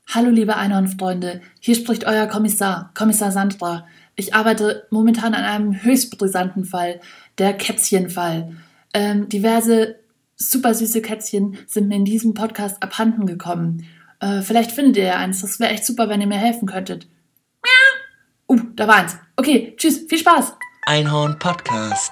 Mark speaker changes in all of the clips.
Speaker 1: Hallo liebe Einhornfreunde, hier spricht euer Kommissar Sandra. Ich arbeite momentan an einem höchst brisanten Fall, der Kätzchenfall. Diverse super süße Kätzchen sind mir in diesem Podcast abhanden gekommen. Vielleicht findet ihr ja eins, das wäre echt super, wenn ihr mir helfen könntet. Miau! Da war eins. Okay, tschüss, viel Spaß.
Speaker 2: Einhorn Podcast.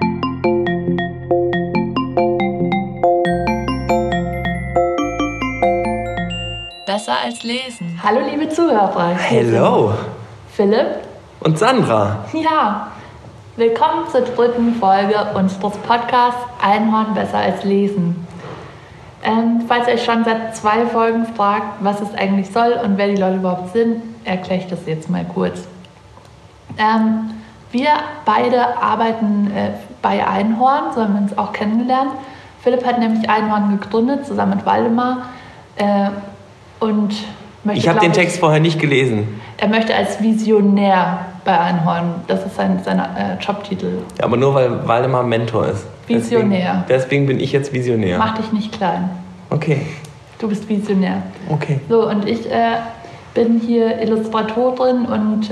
Speaker 3: Besser als lesen.
Speaker 4: Hallo liebe Zuhörer.
Speaker 2: Hello.
Speaker 4: Philipp.
Speaker 2: Und Sandra.
Speaker 4: Ja. Willkommen zur 3. Folge unseres Podcasts Einhorn besser als lesen. Falls ihr euch schon seit 2 Folgen fragt, was es eigentlich soll und wer die Leute überhaupt sind, erkläre ich das jetzt mal kurz. Wir beide arbeiten bei Einhorn, so haben wir uns auch kennengelernt. Philipp hat nämlich Einhorn gegründet, zusammen mit Waldemar.
Speaker 2: Ich habe den Text vorher nicht gelesen.
Speaker 4: Er möchte als Visionär bei Einhorn, das ist sein Jobtitel.
Speaker 2: Ja, aber nur weil Waldemar Mentor ist.
Speaker 4: Visionär.
Speaker 2: Deswegen bin ich jetzt Visionär.
Speaker 4: Mach dich nicht klein.
Speaker 2: Okay.
Speaker 4: Du bist Visionär.
Speaker 2: Okay.
Speaker 4: So, und ich bin hier Illustratorin und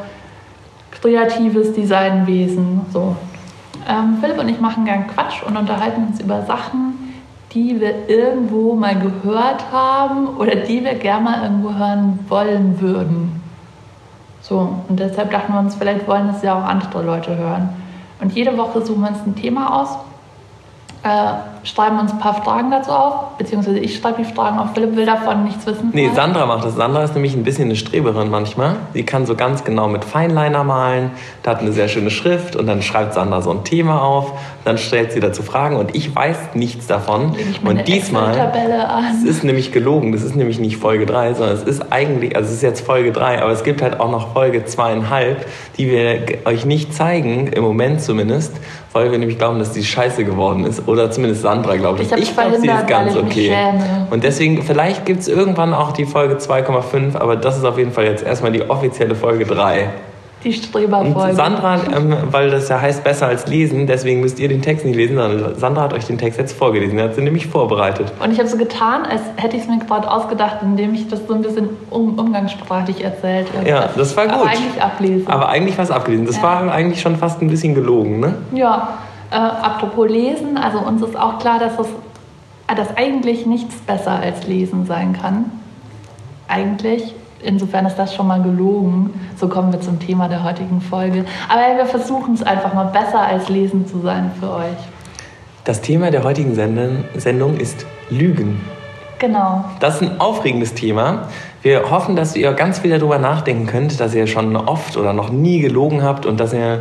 Speaker 4: kreatives Designwesen. So. Philipp und ich machen gern Quatsch und unterhalten uns über Sachen, die wir irgendwo mal gehört haben oder die wir gerne mal irgendwo hören wollen würden. So, und deshalb dachten wir uns, vielleicht wollen das ja auch andere Leute hören. Und jede Woche suchen wir uns ein Thema aus, schreiben uns ein paar Fragen dazu auf, beziehungsweise ich schreibe die Fragen auf. Philipp will davon nichts wissen.
Speaker 2: Nee, Sandra macht das. Sandra ist nämlich ein bisschen eine Streberin manchmal. Sie kann so ganz genau mit Feinliner malen, da hat eine sehr schöne Schrift und dann schreibt Sandra so ein Thema auf, dann stellt sie dazu Fragen und ich weiß nichts davon. Und diesmal, es ist nämlich gelogen, das ist nämlich nicht Folge 3, sondern es ist eigentlich, also es ist jetzt Folge 3, aber es gibt halt auch noch Folge 2,5, die wir euch nicht zeigen, im Moment zumindest, weil wir nämlich glauben, dass die scheiße geworden ist. Oder zumindest Sandra glaubt. Ich glaube, sie ist ganz okay. Und deswegen, vielleicht gibt es irgendwann auch die Folge 2,5, aber das ist auf jeden Fall jetzt erstmal die offizielle Folge 3.
Speaker 4: Die Streberfolge.
Speaker 2: Und Sandra, weil das ja heißt besser als lesen, deswegen müsst ihr den Text nicht lesen, sondern Sandra hat euch den Text jetzt vorgelesen. Er hat sie nämlich vorbereitet.
Speaker 4: Und ich habe so getan, als hätte ich es mir gerade ausgedacht, indem ich das so ein bisschen umgangssprachlich erzählt habe.
Speaker 2: Ja, das war gut.
Speaker 4: Aber eigentlich ablesen.
Speaker 2: Aber eigentlich war es abgelesen. Das war eigentlich schon fast ein bisschen gelogen, ne?
Speaker 4: Ja, apropos Lesen, also uns ist auch klar, dass eigentlich nichts besser als Lesen sein kann. Eigentlich. Insofern ist das schon mal gelogen. So kommen wir zum Thema der heutigen Folge. Aber wir versuchen es einfach mal, besser als Lesen zu sein für euch.
Speaker 2: Das Thema der heutigen Sendung ist Lügen.
Speaker 4: Genau.
Speaker 2: Das ist ein aufregendes Thema. Wir hoffen, dass ihr ganz viel darüber nachdenken könnt, dass ihr schon oft oder noch nie gelogen habt und dass wir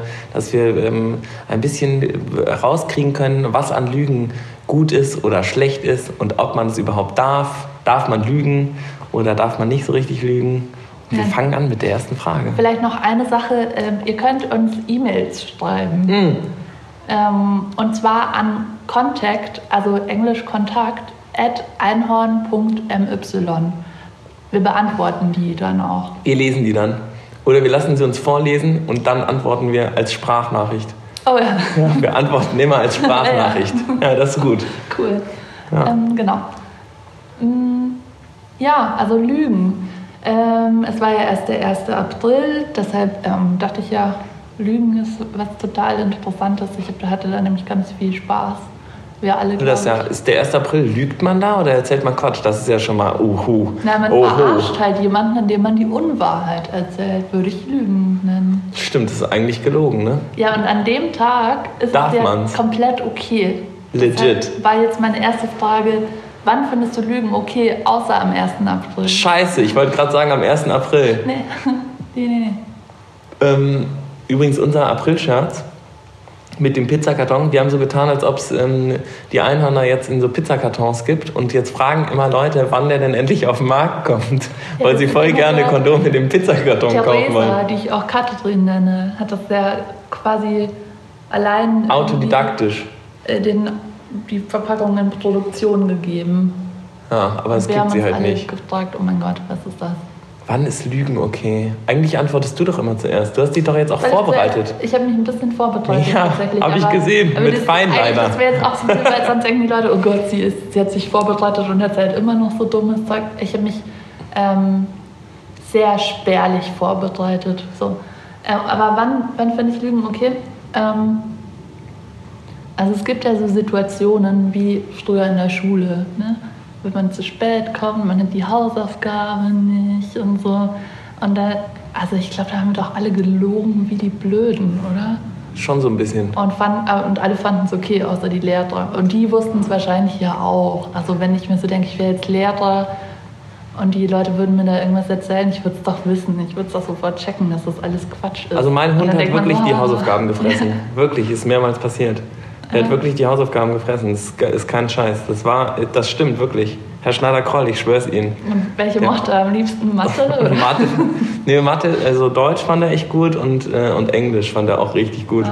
Speaker 2: ein bisschen rauskriegen können, was an Lügen gut ist oder schlecht ist und ob man es überhaupt darf. Darf man lügen? Oder darf man nicht so richtig lügen? Und wir fangen an mit der ersten Frage.
Speaker 4: Vielleicht noch eine Sache. Ihr könnt uns E-Mails schreiben. Und zwar an contact, also englisch Kontakt, @einhorn.my. Wir beantworten die dann auch.
Speaker 2: Wir lesen die dann. Oder wir lassen sie uns vorlesen und dann antworten wir als Sprachnachricht.
Speaker 4: Oh ja.
Speaker 2: Wir antworten immer als Sprachnachricht. Ja, das ist gut.
Speaker 4: Cool. Ja. Genau. Ja, also Lügen. Es war ja erst der 1. April, deshalb dachte ich ja, Lügen ist was total Interessantes. Ich hatte da nämlich ganz viel Spaß. Wir alle,
Speaker 2: ist der 1. April, lügt man da oder erzählt man Quatsch? Das ist ja schon mal
Speaker 4: Na, man verarscht halt jemanden, indem man die Unwahrheit erzählt, würde ich Lügen nennen.
Speaker 2: Stimmt, das ist eigentlich gelogen, ne?
Speaker 4: Ja, und an dem Tag ist es ja komplett okay.
Speaker 2: Legit.
Speaker 4: Deshalb war jetzt meine erste Frage, wann findest du Lügen okay, außer am 1. April?
Speaker 2: Scheiße, ich wollte gerade sagen am 1. April.
Speaker 4: Nee.
Speaker 2: Übrigens, unser April-Scherz mit dem Pizzakarton, die haben so getan, als ob es die Einhörner jetzt in so Pizzakartons gibt und jetzt fragen immer Leute, wann der denn endlich auf den Markt kommt, ja, weil sie voll gerne Kondom mit dem Pizzakarton kaufen wollen.
Speaker 4: Theresa, die ich auch Katrin nenne, hat das ja quasi allein
Speaker 2: autodidaktisch
Speaker 4: die Verpackung in Produktion gegeben.
Speaker 2: Ja, aber es gibt sie halt nicht. Wir haben uns
Speaker 4: alle gefragt, oh mein Gott, was ist das?
Speaker 2: Wann ist Lügen okay? Eigentlich antwortest du doch immer zuerst. Du hast dich doch jetzt auch vorbereitet.
Speaker 4: Ich habe mich ein bisschen vorbereitet.
Speaker 2: Ja, habe ich gesehen, mit Feinliner.
Speaker 4: Das wäre jetzt auch so, weil sonst denken die Leute, oh Gott, sie hat sich vorbereitet und erzählt immer noch so dummes Zeug. Ich habe mich sehr spärlich vorbereitet. So. Aber wann finde ich Lügen okay? Also es gibt ja so Situationen wie früher in der Schule, ne? Wenn man zu spät kommt, man hat die Hausaufgaben nicht und so. Und da, also ich glaube, da haben wir doch alle gelogen wie die Blöden, oder?
Speaker 2: Schon so ein bisschen.
Speaker 4: Und alle fanden es okay, außer die Lehrer. Und die wussten es wahrscheinlich ja auch. Also wenn ich mir so denke, ich wäre jetzt Lehrer und die Leute würden mir da irgendwas erzählen, ich würde es doch wissen. Ich würde es doch sofort checken, dass das alles Quatsch ist.
Speaker 2: Also mein Hund hat wirklich die
Speaker 4: so,
Speaker 2: Hausaufgaben gefressen. Wirklich, ist mehrmals passiert. Er hat wirklich die Hausaufgaben gefressen. Das ist kein Scheiß. Das stimmt wirklich. Herr Schneider-Kroll, ich schwör's Ihnen.
Speaker 4: Und welche mochte er am liebsten? Mathe? Oder?
Speaker 2: Mathe, also Deutsch fand er echt gut und Englisch fand er auch richtig gut.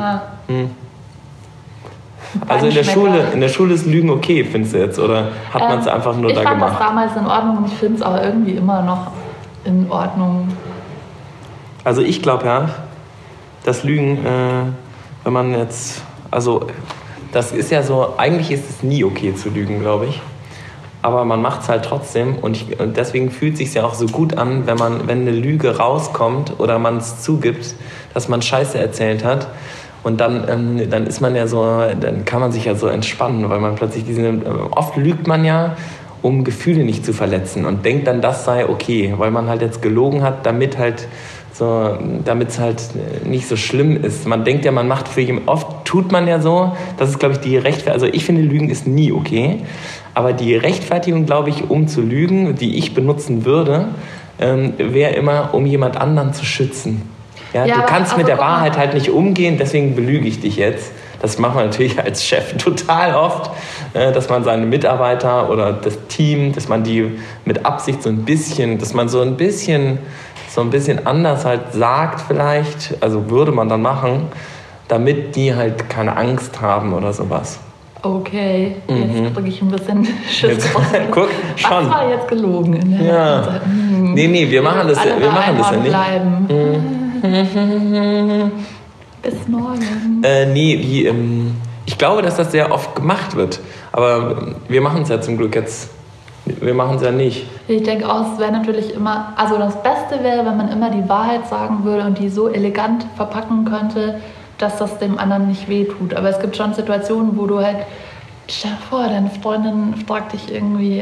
Speaker 2: Also in der Schule ist Lügen okay, findest du jetzt? Oder hat man es einfach nur da gemacht?
Speaker 4: Ich fand das damals in Ordnung und ich finde es aber irgendwie immer noch in Ordnung.
Speaker 2: Also ich glaube ja, dass Lügen, wenn man jetzt, also das ist ja so, eigentlich ist es nie okay zu lügen, glaube ich. Aber man macht es halt trotzdem und deswegen fühlt es sich ja auch so gut an, wenn eine Lüge rauskommt oder man es zugibt, dass man Scheiße erzählt hat. Und dann ist man ja so, dann kann man sich ja so entspannen, weil man plötzlich oft lügt man ja, um Gefühle nicht zu verletzen und denkt dann, das sei okay, weil man halt jetzt gelogen hat, damit es halt nicht so schlimm ist. Man denkt ja, man macht für jemanden, oft tut man ja so, das ist, glaube ich, die Rechtfertigung, also ich finde, Lügen ist nie okay, aber die Rechtfertigung, glaube ich, um zu lügen, die ich benutzen würde, wäre immer, um jemand anderen zu schützen. Ja, du kannst mit der Wahrheit halt nicht umgehen, deswegen belüge ich dich jetzt. Das macht man natürlich als Chef total oft, dass man seine Mitarbeiter oder das Team, dass man die mit Absicht so ein bisschen anders halt sagt vielleicht, also würde man dann machen, damit die halt keine Angst haben oder sowas.
Speaker 4: Okay, jetzt kriege ich ein bisschen Schiss.
Speaker 2: Guck, schon.
Speaker 4: Was war jetzt gelogen? In der
Speaker 2: ja. Nee, wir machen das ja nicht.
Speaker 4: Bleiben. Bis morgen.
Speaker 2: Ich glaube, dass das sehr oft gemacht wird, aber wir machen es ja zum Glück jetzt. Wir machen es ja nicht.
Speaker 4: Ich denke auch, es wäre natürlich immer, also das Beste wäre, wenn man immer die Wahrheit sagen würde und die so elegant verpacken könnte, dass das dem anderen nicht wehtut. Aber es gibt schon Situationen, wo du halt, stell dir vor, deine Freundin fragt dich irgendwie,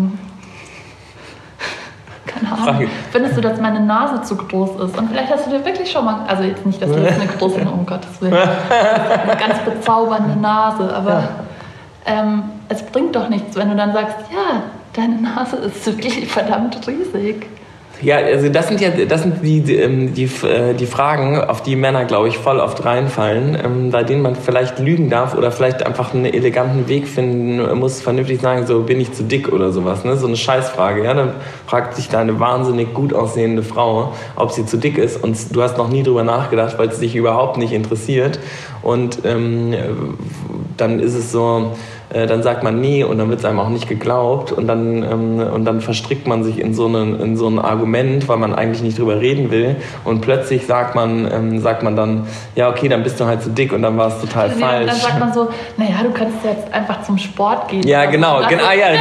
Speaker 4: keine Ahnung, findest du, dass meine Nase zu groß ist? Und vielleicht hast du dir wirklich schon mal, also jetzt nicht, dass du jetzt eine große, um Gottes Willen, eine ganz bezaubernde Nase, aber es bringt doch nichts, wenn du dann sagst, ja, deine Nase ist wirklich verdammt riesig.
Speaker 2: Ja, also das sind die Fragen, auf die Männer, glaube ich, voll oft reinfallen, bei denen man vielleicht lügen darf oder vielleicht einfach einen eleganten Weg finden muss, vernünftig sagen, so bin ich zu dick oder sowas, ne? So eine Scheißfrage. Ja? Dann fragt sich da eine wahnsinnig gut aussehende Frau, ob sie zu dick ist und du hast noch nie drüber nachgedacht, weil es dich überhaupt nicht interessiert und dann ist es so, dann sagt man nee und dann wird es einem auch nicht geglaubt und dann verstrickt man sich in so ein Argument, weil man eigentlich nicht drüber reden will und plötzlich sagt man dann, ja okay, dann bist du halt zu dick und dann war es total falsch. Und
Speaker 4: dann sagt man so, naja, du kannst jetzt einfach zum Sport gehen.
Speaker 2: Ja, genau, so.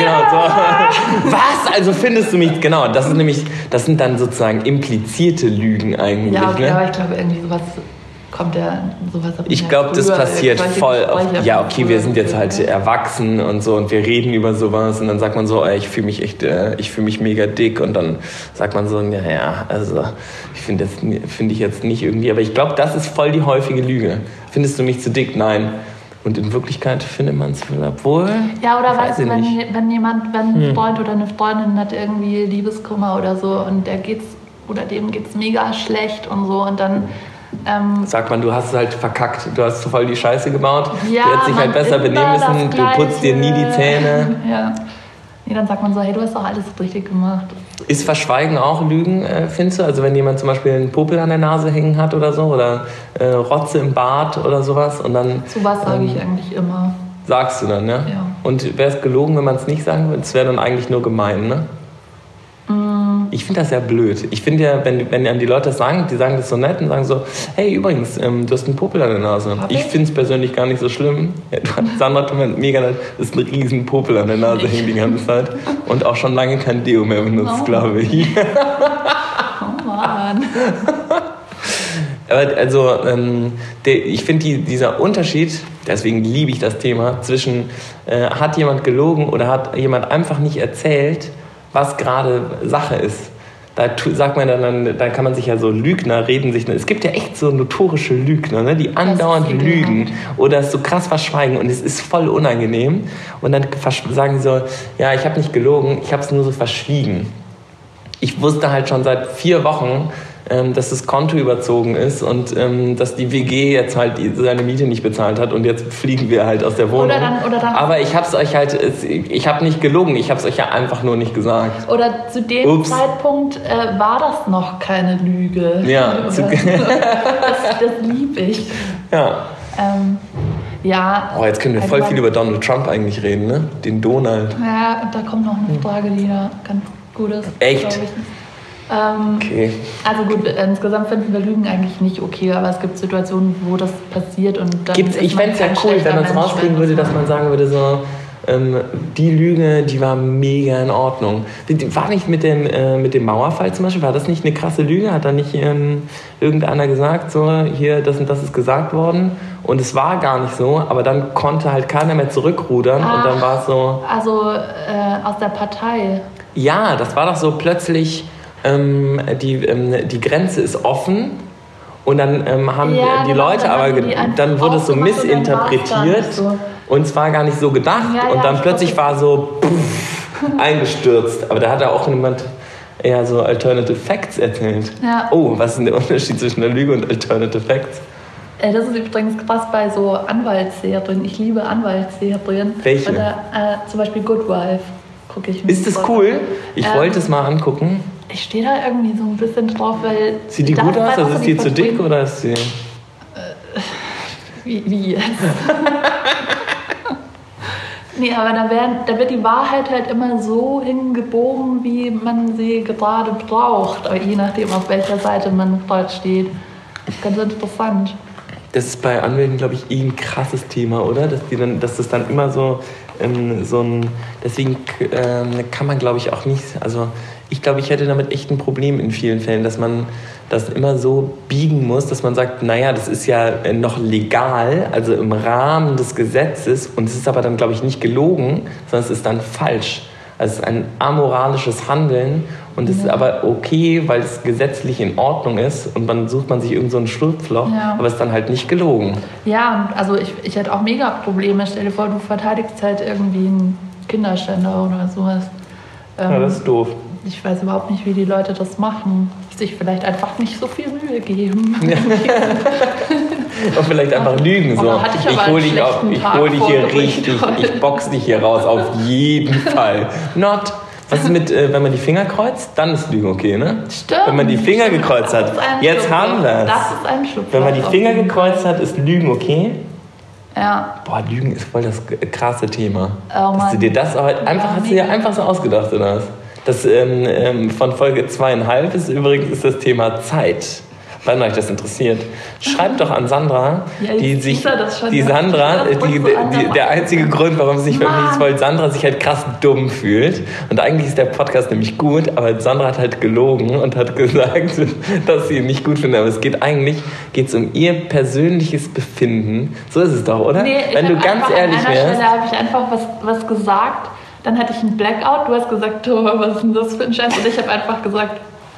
Speaker 2: Was? Also findest du mich, genau, das sind dann sozusagen implizierte Lügen eigentlich.
Speaker 4: Ja, okay,
Speaker 2: ne?
Speaker 4: Aber ich glaube irgendwie sowas... Kommt ja sowas ab.
Speaker 2: Ich glaube, das passiert voll oft. Ja, okay, wir sind jetzt halt erwachsen und so und wir reden über sowas und dann sagt man so, ich fühle mich mega dick und dann sagt man so, ja, also finde ich jetzt nicht irgendwie, aber ich glaube, das ist voll die häufige Lüge. Findest du mich zu dick? Nein. Und in Wirklichkeit findet man es wohl.
Speaker 4: Ja, oder weißt du, wenn ein Freund oder eine Freundin hat irgendwie Liebeskummer oder so und dem geht's mega schlecht und so und dann
Speaker 2: sagt man, du hast es halt verkackt, du hast voll die Scheiße gebaut,
Speaker 4: ja,
Speaker 2: du hättest dich halt besser benehmen müssen, du putzt dir nie die Zähne.
Speaker 4: Ja. Nee, dann sagt man so, hey, du hast doch alles richtig gemacht.
Speaker 2: Ist Verschweigen auch Lügen, findest du? Also wenn jemand zum Beispiel einen Popel an der Nase hängen hat oder so oder Rotze im Bart oder sowas und dann...
Speaker 4: Sowas sage ich eigentlich immer.
Speaker 2: Sagst du dann, ne?
Speaker 4: Ja.
Speaker 2: Und wäre es gelogen, wenn man es nicht sagen würde? Es wäre dann eigentlich nur gemein, ne? Ich finde das ja blöd. Ich finde ja, wenn an die Leute das sagen, die sagen das so nett und sagen so, hey, übrigens, du hast einen Popel an der Nase. Ich finde es persönlich gar nicht so schlimm. Ja, Sandra tut mir mega leid, das ist ein riesen Popel an der Nase, hängt die ganze Zeit. Und auch schon lange kein Deo mehr benutzt, glaube ich.
Speaker 4: Oh Mann.
Speaker 2: Aber also, ich finde dieser Unterschied, deswegen liebe ich das Thema, zwischen hat jemand gelogen oder hat jemand einfach nicht erzählt, was gerade Sache ist. Da sagt man dann kann man sich ja so Lügner reden sich. Es gibt ja echt so notorische Lügner, ne, die andauernd lügen oder es so krass verschweigen und es ist voll unangenehm. Und dann sagen sie so, ja, ich habe nicht gelogen, ich habe es nur so verschwiegen. Ich wusste halt schon seit 4 Wochen, dass das Konto überzogen ist und dass die WG jetzt halt seine Miete nicht bezahlt hat und jetzt fliegen wir halt aus der Wohnung.
Speaker 4: Oder dann
Speaker 2: aber ich habe es euch halt, ich habe nicht gelogen, ich habe es euch ja einfach nur nicht gesagt.
Speaker 4: Oder zu dem Zeitpunkt war das noch keine Lüge.
Speaker 2: Ja.
Speaker 4: das liebe ich.
Speaker 2: Ja.
Speaker 4: Ja.
Speaker 2: Oh, jetzt können wir voll viel über Donald Trump eigentlich reden, ne? Den Donald.
Speaker 4: Ja, da kommt noch eine Frage, die da ganz gut ist.
Speaker 2: Echt? Okay.
Speaker 4: Also gut, insgesamt finden wir Lügen eigentlich nicht okay, aber es gibt Situationen, wo das passiert und dann
Speaker 2: ich fände es ja cool, wenn man es rausbringen würde, dass man sagen würde, so, die Lüge, die war mega in Ordnung. War nicht mit dem Mauerfall zum Beispiel, war das nicht eine krasse Lüge? Hat da nicht irgendeiner gesagt, so, hier, das und das ist gesagt worden? Und es war gar nicht so, aber dann konnte halt keiner mehr zurückrudern und dann war es so...
Speaker 4: Also aus der Partei.
Speaker 2: Ja, das war doch so plötzlich... die Grenze ist offen und dann haben die Leute dann wurde es so missinterpretiert und es war gar nicht so gedacht und dann plötzlich war so eingestürzt. Aber da hat auch jemand eher so Alternative Facts erzählt.
Speaker 4: Ja.
Speaker 2: Oh, was ist denn der Unterschied zwischen der Lüge und Alternative Facts?
Speaker 4: Das ist übrigens krass bei so Anwaltsserien. Ich liebe Anwaltsserien.
Speaker 2: Welche?
Speaker 4: Oder zum Beispiel Good Wife gucke ich mir.
Speaker 2: Ist das cool? Ich wollte es mal angucken.
Speaker 4: Ich stehe da irgendwie so ein bisschen drauf, weil...
Speaker 2: Sieht die gut aus? Also ist die zu dick oder ist sie...
Speaker 4: Wie jetzt? Nee, aber da wird die Wahrheit halt immer so hingebogen, wie man sie gerade braucht. Aber je nachdem, auf welcher Seite man gerade steht. Ganz interessant.
Speaker 2: Das ist bei Anwälten, glaube ich, ein krasses Thema, oder? Dass das dann immer so ein... Deswegen kann man, glaube ich, auch nicht... Also ich glaube, ich hätte damit echt ein Problem in vielen Fällen, dass man das immer so biegen muss, dass man sagt, naja, das ist ja noch legal, also im Rahmen des Gesetzes, und es ist aber dann, glaube ich, nicht gelogen, sondern es ist dann falsch. Also es ist ein amoralisches Handeln und es ist aber okay, weil es gesetzlich in Ordnung ist und dann sucht man sich irgend so ein Schlupfloch, aber es ist dann halt nicht gelogen.
Speaker 4: Ja, also ich hätte auch mega Probleme. Stell dir vor, du verteidigst halt irgendwie einen Kinderschänder oder sowas.
Speaker 2: Ja, das ist doof.
Speaker 4: Ich weiß überhaupt nicht, wie die Leute das machen. Sich vielleicht einfach nicht so viel Mühe geben.
Speaker 2: Ja. Und vielleicht einfach lügen. So. Ich hole dich hier richtig, ich box dich hier raus, auf jeden Fall. Not. Was ist mit, wenn man die Finger kreuzt, dann ist Lügen okay, ne?
Speaker 4: Stimmt.
Speaker 2: Wenn man die Finger gekreuzt hat, jetzt haben wir es.
Speaker 4: Das ist ein Schlupfloch.
Speaker 2: Wenn man die Finger gekreuzt hat, ist Lügen okay?
Speaker 4: Ja.
Speaker 2: Boah, Lügen ist voll das krasse Thema.
Speaker 4: Oh,
Speaker 2: dass du dir das hast du dir einfach so ausgedacht, oder was? Das von Folge 2,5 ist übrigens das Thema Zeit. Wenn euch das interessiert, schreibt doch an Sandra, der einzige Grund, warum sie sich verpflichtet, weil Sandra sich halt krass dumm fühlt. Und eigentlich ist der Podcast nämlich gut, aber Sandra hat halt gelogen und hat gesagt, dass sie ihn nicht gut findet. Aber es geht um ihr persönliches Befinden. So ist es doch, oder?
Speaker 4: Nee,
Speaker 2: wenn du ganz ehrlich wärst.
Speaker 4: Da habe ich einfach was gesagt. Dann hatte ich einen Blackout. Du hast gesagt, oh, was ist denn das für ein Scheiß? Und ich habe einfach gesagt,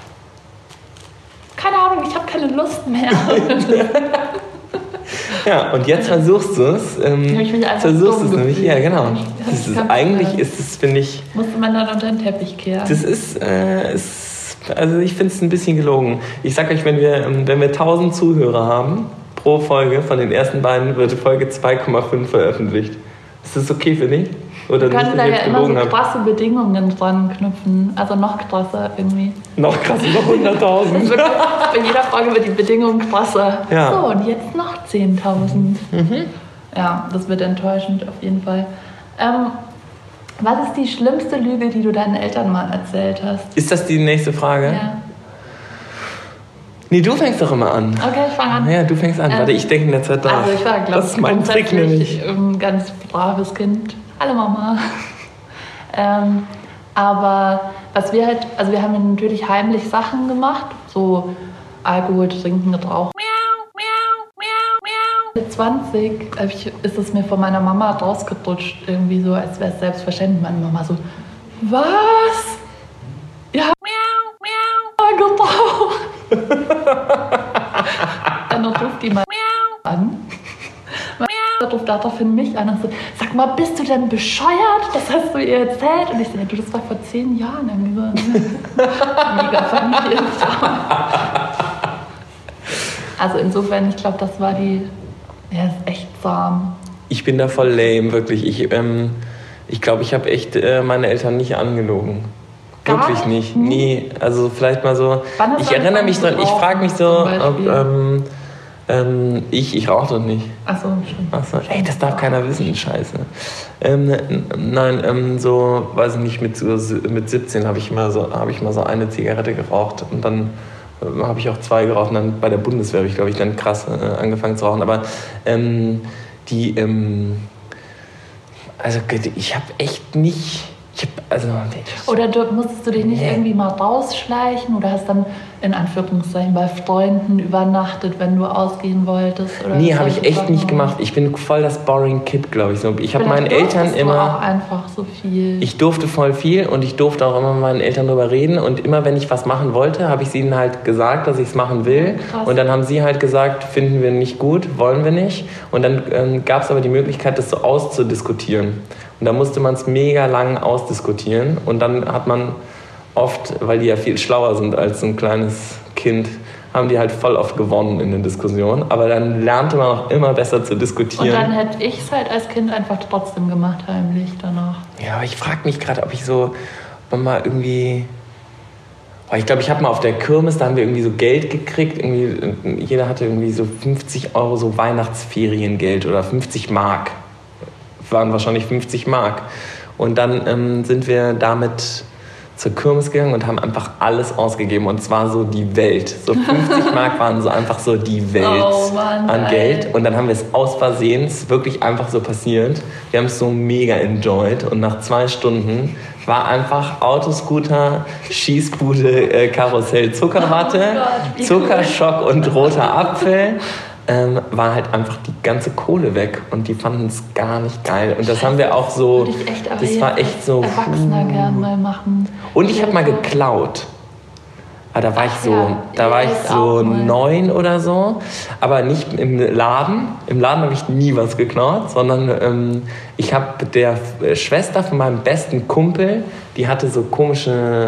Speaker 4: keine Ahnung, ich habe keine Lust mehr.
Speaker 2: Ja, und jetzt versuchst du es. Versuchst es nämlich. Ja, genau. Eigentlich ist es, finde ich...
Speaker 4: Musste man dann unter den Teppich kehren.
Speaker 2: Das ist... also ich finde es ein bisschen gelogen. Ich sag euch, wenn wir 1000 Zuhörer haben pro Folge, von den ersten beiden wird Folge 2,5 veröffentlicht. Ist das okay für dich? Oder
Speaker 4: wir können da ja immer so krasse Bedingungen dran knüpfen. Also noch krasser irgendwie.
Speaker 2: Noch krasser, noch 100.000.
Speaker 4: Bei jeder Folge wird die Bedingung krasser.
Speaker 2: Ja.
Speaker 4: So, und jetzt noch 10.000. Ja, das wird enttäuschend auf jeden Fall. Was ist die schlimmste Lüge, die du deinen Eltern mal erzählt hast?
Speaker 2: Ist das die nächste Frage?
Speaker 4: Ja.
Speaker 2: Nee, du fängst doch immer an.
Speaker 4: Okay, ich fange an.
Speaker 2: Ja, du fängst an. Warte, ich denke in der Zeit nach.
Speaker 4: Also ich war, glaube
Speaker 2: das ist mein Trick nämlich.
Speaker 4: Ein ganz braves Kind. Hallo Mama. Aber was wir halt, also wir haben natürlich heimlich Sachen gemacht, so Alkohol trinken, rauchen. Mit 20 ist es mir von meiner Mama rausgerutscht, irgendwie so, als wäre es selbstverständlich. Meine Mama so, was? Ja, geraucht. Dann ruft die mal an. Ruft daraufhin mich an und so, sag mal, bist du denn bescheuert? Das hast du ihr erzählt? Und ich so, ja, du, das war vor 10 Jahren irgendwie so. Mega Familientraum. Also insofern, ich glaube, das war die, ja, ist echt zahm.
Speaker 2: Ich bin da voll lame, wirklich. Ich glaube, ich habe echt meine Eltern nicht angelogen.
Speaker 4: Gar
Speaker 2: Wirklich nicht.
Speaker 4: nicht?
Speaker 2: Nie. Also vielleicht mal so.
Speaker 4: Wann hast
Speaker 2: Ich
Speaker 4: du
Speaker 2: erinnere mich dran,
Speaker 4: angefangen
Speaker 2: ich
Speaker 4: zu
Speaker 2: frage mich so,
Speaker 4: rauchen,
Speaker 2: ob ich rauche doch nicht.
Speaker 4: Achso, stimmt.
Speaker 2: Achso, ey, das darf keiner wissen, scheiße. Nein, so, weiß ich nicht, mit 17 habe ich mal so eine Zigarette geraucht und dann habe ich auch 2 geraucht und dann bei der Bundeswehr habe ich, glaube ich, dann krass angefangen zu rauchen. Aber also ich habe echt nicht...
Speaker 4: Oder musstest du dich nicht irgendwie mal rausschleichen oder hast dann in Anführungszeichen bei Freunden übernachtet, wenn du ausgehen wolltest? Oder
Speaker 2: Nee, habe ich
Speaker 4: solche
Speaker 2: echt
Speaker 4: Sachen?
Speaker 2: nicht gemacht. Ich bin voll das boring Kid, glaube ich. So, ich habe meinen
Speaker 4: Vielleicht
Speaker 2: Eltern
Speaker 4: durftest du
Speaker 2: immer...
Speaker 4: auch einfach so viel.
Speaker 2: Ich durfte voll viel und ich durfte auch immer mit meinen Eltern drüber reden. Und immer, wenn ich was machen wollte, habe ich ihnen halt gesagt, dass ich es machen will.
Speaker 4: Krass.
Speaker 2: Und dann haben sie halt gesagt, finden wir nicht gut, wollen wir nicht. Und dann gab es aber die Möglichkeit, das so auszudiskutieren. Und da musste man es mega lang ausdiskutieren. Und dann hat man oft, weil die ja viel schlauer sind als so ein kleines Kind, haben die halt voll oft gewonnen in den Diskussionen. Aber dann lernte man auch immer besser zu diskutieren.
Speaker 4: Und dann hätte ich es halt als Kind einfach trotzdem gemacht, heimlich danach.
Speaker 2: Ja, aber ich frage mich gerade, ob ich so mal irgendwie... Ich glaube, ich habe mal auf der Kirmes, da haben wir irgendwie so Geld gekriegt. Irgendwie, jeder hatte irgendwie so 50 Euro so Weihnachtsferiengeld oder 50 Mark. Waren wahrscheinlich 50 Mark. Und dann sind wir damit zur Kirmes gegangen und haben einfach alles ausgegeben. Und zwar so die Welt. So 50 Mark waren so einfach so die Welt an Geld. Und dann haben wir es aus Versehens wirklich einfach so passiert. Wir haben es so mega enjoyed. Und nach 2 Stunden war einfach Autoscooter, Schießbude, Karussell, Zuckerwatte, Zuckerschock und roter Apfel. War halt einfach die ganze Kohle weg und die fanden es gar nicht geil. Und das haben wir auch so,
Speaker 4: Würde ich echt, aber
Speaker 2: das war echt so...
Speaker 4: Erwachsener gern mal machen.
Speaker 2: Und ich habe mal geklaut. Aber da war ich so 9 oder so, aber nicht im Laden. Im Laden habe ich nie was geklaut, sondern ich habe der Schwester von meinem besten Kumpel, die hatte so komische...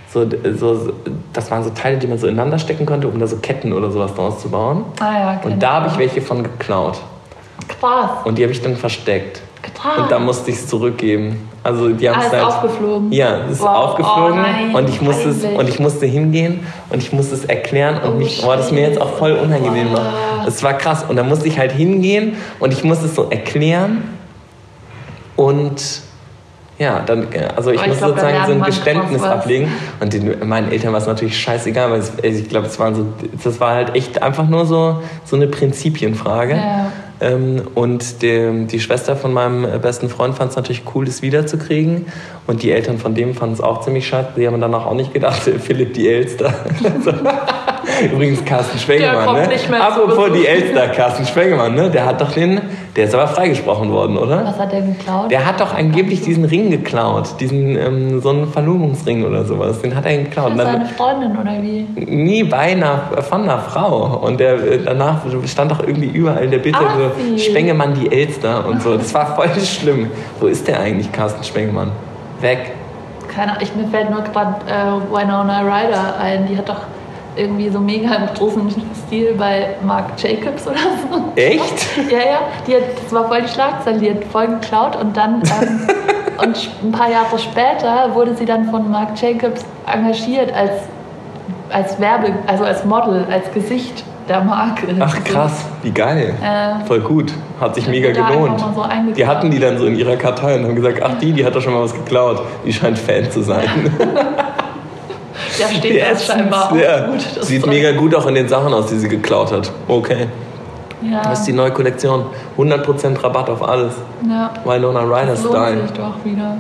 Speaker 2: das waren so Teile, die man so ineinander stecken konnte, um da so Ketten oder sowas draus zu bauen. Und da habe ich welche von geklaut.
Speaker 4: Krass.
Speaker 2: Und die habe ich dann versteckt.
Speaker 4: Krass.
Speaker 2: Und da musste ich es zurückgeben. Also die haben
Speaker 4: ist
Speaker 2: halt
Speaker 4: aufgeflogen.
Speaker 2: Ja, es ist
Speaker 4: Wow.
Speaker 2: aufgeflogen.
Speaker 4: Oh nein,
Speaker 2: und ich musste hingehen und ich musste es erklären und das ist mir jetzt auch voll unangenehm war. Das war krass. Und dann musste ich halt hingehen und ich musste es so erklären und ja, dann, also ich musste sozusagen so ein Geständnis ablegen. Und meinen Eltern war es natürlich scheißegal, weil ich glaube, das war halt echt einfach nur so eine Prinzipienfrage.
Speaker 4: Ja.
Speaker 2: Und die Schwester von meinem besten Freund fand es natürlich cool, das wiederzukriegen. Und die Eltern von dem fanden es auch ziemlich scheiße. Die haben danach auch nicht gedacht, Philipp die Elster. Übrigens Carsten Spengemann, ne? Apropos die Elster, Carsten Spengemann, ne? Der ist aber freigesprochen worden, oder?
Speaker 4: Was hat der geklaut?
Speaker 2: Der hat doch angeblich diesen Ring geklaut. So einen Verlobungsring oder sowas. Den hat er geklaut.
Speaker 4: Für seine Freundin oder wie?
Speaker 2: Nie von einer Frau. Und danach stand doch irgendwie überall in der Bitte so Spengemann die Elster und so. Das war voll schlimm. Wo ist der eigentlich, Carsten Spengemann? Weg.
Speaker 4: Keine Ahnung, mir fällt nur gerade Winona Ryder ein. Die hat doch irgendwie so mega im großen Stil bei Marc Jacobs oder so.
Speaker 2: Echt?
Speaker 4: Ja. Das war voll die Schlagzeile. Die hat voll geklaut und dann und ein paar Jahre später wurde sie dann von Marc Jacobs engagiert als Model, als Gesicht der mag.
Speaker 2: Ach krass, wie geil. Voll gut. Hat sich mega
Speaker 4: da
Speaker 2: gelohnt.
Speaker 4: einfach mal so eingeklaut.
Speaker 2: Die hatten die dann so in ihrer Kartei und haben gesagt, ach die hat doch schon mal was geklaut. Die scheint Fan zu sein.
Speaker 4: Der steht das scheinbar auch
Speaker 2: ja.
Speaker 4: gut. Das
Speaker 2: Sieht mega gut auch in den Sachen aus, die sie geklaut hat. Okay.
Speaker 4: Ja.
Speaker 2: Das ist die neue Kollektion. 100% Rabatt auf alles.
Speaker 4: Ja.
Speaker 2: Winona Ryder
Speaker 4: Das lohnt
Speaker 2: Style.
Speaker 4: sich doch wieder.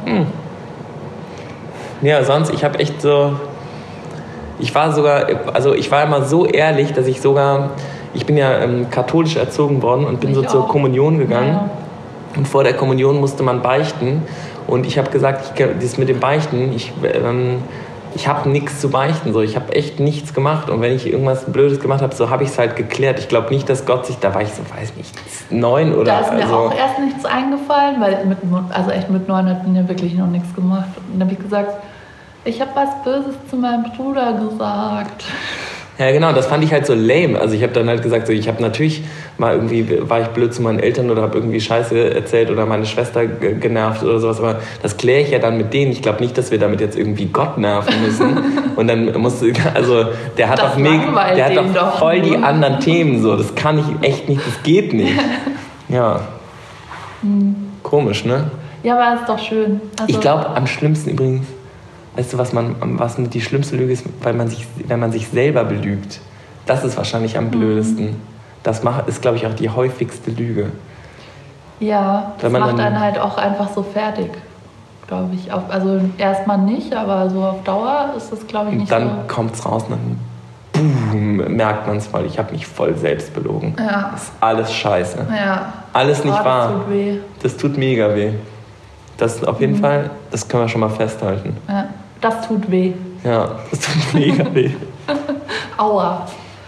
Speaker 2: Ja, sonst, ich habe echt so... Ich war immer so ehrlich, dass ich bin ja katholisch erzogen worden und bin
Speaker 4: Ich
Speaker 2: so zur
Speaker 4: auch.
Speaker 2: Kommunion gegangen.
Speaker 4: Ja.
Speaker 2: Und vor der Kommunion musste man beichten. Und ich habe gesagt, das mit dem Beichten, ich habe nichts zu beichten. So. Ich habe echt nichts gemacht. Und wenn ich irgendwas Blödes gemacht habe, so habe ich es halt geklärt. Ich glaube nicht, dass Gott sich, da war ich so, weiß nicht, 9 oder...
Speaker 4: Da ist mir auch erst nichts eingefallen, weil mit 9 hat mir wirklich noch nichts gemacht. Und dann habe ich gesagt, ich habe was Böses zu meinem Bruder gesagt.
Speaker 2: Ja, genau, das fand ich halt so lame. Also ich habe dann halt gesagt, so, ich habe natürlich mal irgendwie, war ich blöd zu meinen Eltern oder habe irgendwie Scheiße erzählt oder meine Schwester genervt oder sowas, aber das kläre ich ja dann mit denen. Ich glaube nicht, dass wir damit jetzt irgendwie Gott nerven müssen. Und dann der hat doch voll die anderen Themen so. Das kann ich echt nicht, das geht nicht. Ja. Komisch, ne?
Speaker 4: Ja, aber ist doch schön. Also,
Speaker 2: Ich glaube, am schlimmsten übrigens, weißt du, was die schlimmste Lüge ist, wenn man sich selber belügt. Das ist wahrscheinlich am blödesten. Das ist, glaube ich, auch die häufigste Lüge.
Speaker 4: Ja, das macht einen halt auch einfach so fertig, glaube ich. Also erstmal nicht, aber so auf Dauer ist das, glaube ich, nicht so.
Speaker 2: Und dann kommt es raus und dann merkt man es, weil ich habe mich voll selbst belogen.
Speaker 4: Ja.
Speaker 2: Das ist alles scheiße.
Speaker 4: Ja.
Speaker 2: Alles nicht wahr.
Speaker 4: Das tut weh.
Speaker 2: Das tut mega weh. Das auf jeden Fall, das können wir schon mal festhalten.
Speaker 4: Ja, das tut weh.
Speaker 2: Ja, das tut mega weh.
Speaker 4: Aua.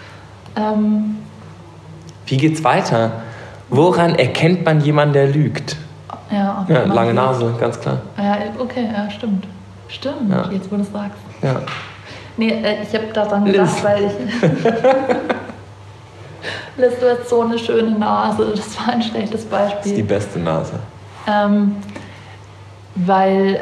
Speaker 2: Wie geht's weiter? Woran erkennt man jemanden, der lügt?
Speaker 4: Ja,
Speaker 2: Lange Nase, ganz klar.
Speaker 4: Ja, okay, ja, stimmt. Stimmt,
Speaker 2: Ja.
Speaker 4: jetzt wo du es sagst.
Speaker 2: Ja.
Speaker 4: Nee, ich habe daran gedacht, weil ich... Liz, du hast so eine schöne Nase. Das war ein schlechtes Beispiel.
Speaker 2: Das ist die beste Nase.
Speaker 4: Weil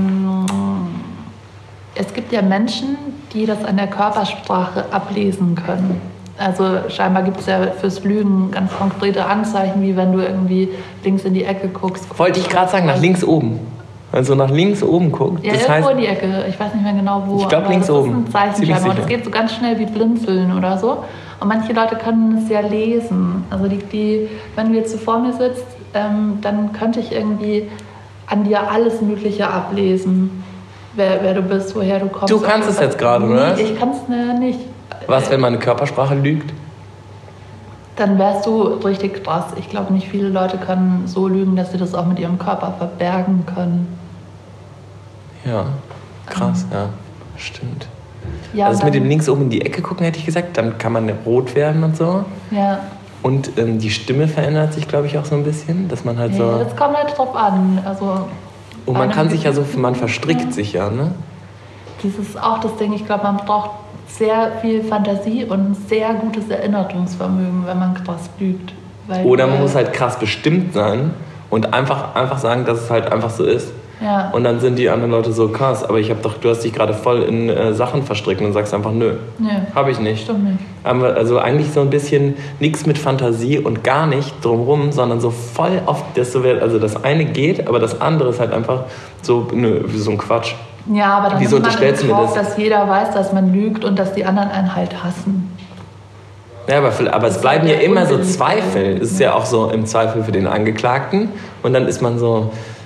Speaker 4: es gibt ja Menschen, die das an der Körpersprache ablesen können. Also scheinbar gibt es ja fürs Lügen ganz konkrete Anzeichen, wie wenn du irgendwie links in die Ecke guckst.
Speaker 2: Wollte ich gerade sagen, nach links oben. Also nach links oben guckt.
Speaker 4: Ja,
Speaker 2: das
Speaker 4: irgendwo
Speaker 2: heißt,
Speaker 4: in die Ecke. Ich weiß nicht mehr genau wo.
Speaker 2: Ich glaube links
Speaker 4: das
Speaker 2: oben.
Speaker 4: ist ein Zeichen
Speaker 2: Ziemlich
Speaker 4: scheinbar. Und
Speaker 2: sicher.
Speaker 4: das geht so ganz schnell wie Blinzeln oder so. Und manche Leute können es ja lesen. Also wenn du jetzt so vor mir sitzt, dann könnte ich irgendwie an dir alles Mögliche ablesen. Wer du bist, woher du kommst.
Speaker 2: Du kannst es jetzt gerade, oder?
Speaker 4: Nee, ich kann es nicht.
Speaker 2: was, wenn meine Körpersprache lügt?
Speaker 4: Dann wärst du richtig krass. Ich glaube, nicht viele Leute können so lügen, dass sie das auch mit ihrem Körper verbergen können.
Speaker 2: Ja, krass, ja, stimmt.
Speaker 4: Ja,
Speaker 2: Also das mit
Speaker 4: dann-
Speaker 2: dem links oben in die Ecke gucken, hätte ich gesagt, dann kann man rot werden und so.
Speaker 4: Ja.
Speaker 2: Und die Stimme verändert sich, glaube ich, auch so ein bisschen, dass man halt
Speaker 4: Ja,
Speaker 2: so...
Speaker 4: das kommt halt drauf an. Also
Speaker 2: Und man kann sich ja so, man verstrickt sich ja, ne?
Speaker 4: das ist auch das Ding, ich glaube, man braucht sehr viel Fantasie und ein sehr gutes Erinnerungsvermögen, wenn man krass lügt. Weil
Speaker 2: Oder man muss halt krass bestimmt sein und einfach sagen, dass es halt einfach so ist.
Speaker 4: Ja.
Speaker 2: Und dann sind die anderen Leute so krass, aber du hast dich gerade voll in Sachen verstrickt und sagst einfach, nö, habe ich nicht.
Speaker 4: Stimmt nicht.
Speaker 2: Aber also eigentlich so ein bisschen nichts mit Fantasie und gar nicht drumrum, sondern so voll auf das so wird. Also das eine geht, aber das andere ist halt einfach so, nö, so ein Quatsch.
Speaker 4: Ja, aber dann
Speaker 2: Wieso
Speaker 4: nimmt man
Speaker 2: unterstellst
Speaker 4: in
Speaker 2: du mir
Speaker 4: Kauf,
Speaker 2: das?
Speaker 4: dass jeder weiß, dass man lügt und dass die anderen einen halt hassen.
Speaker 2: Ja, aber es bleiben ja
Speaker 4: halt
Speaker 2: immer so
Speaker 4: unbeliebt.
Speaker 2: Zweifel. Es ist ja auch so im Zweifel für den Angeklagten. Und dann ist man so,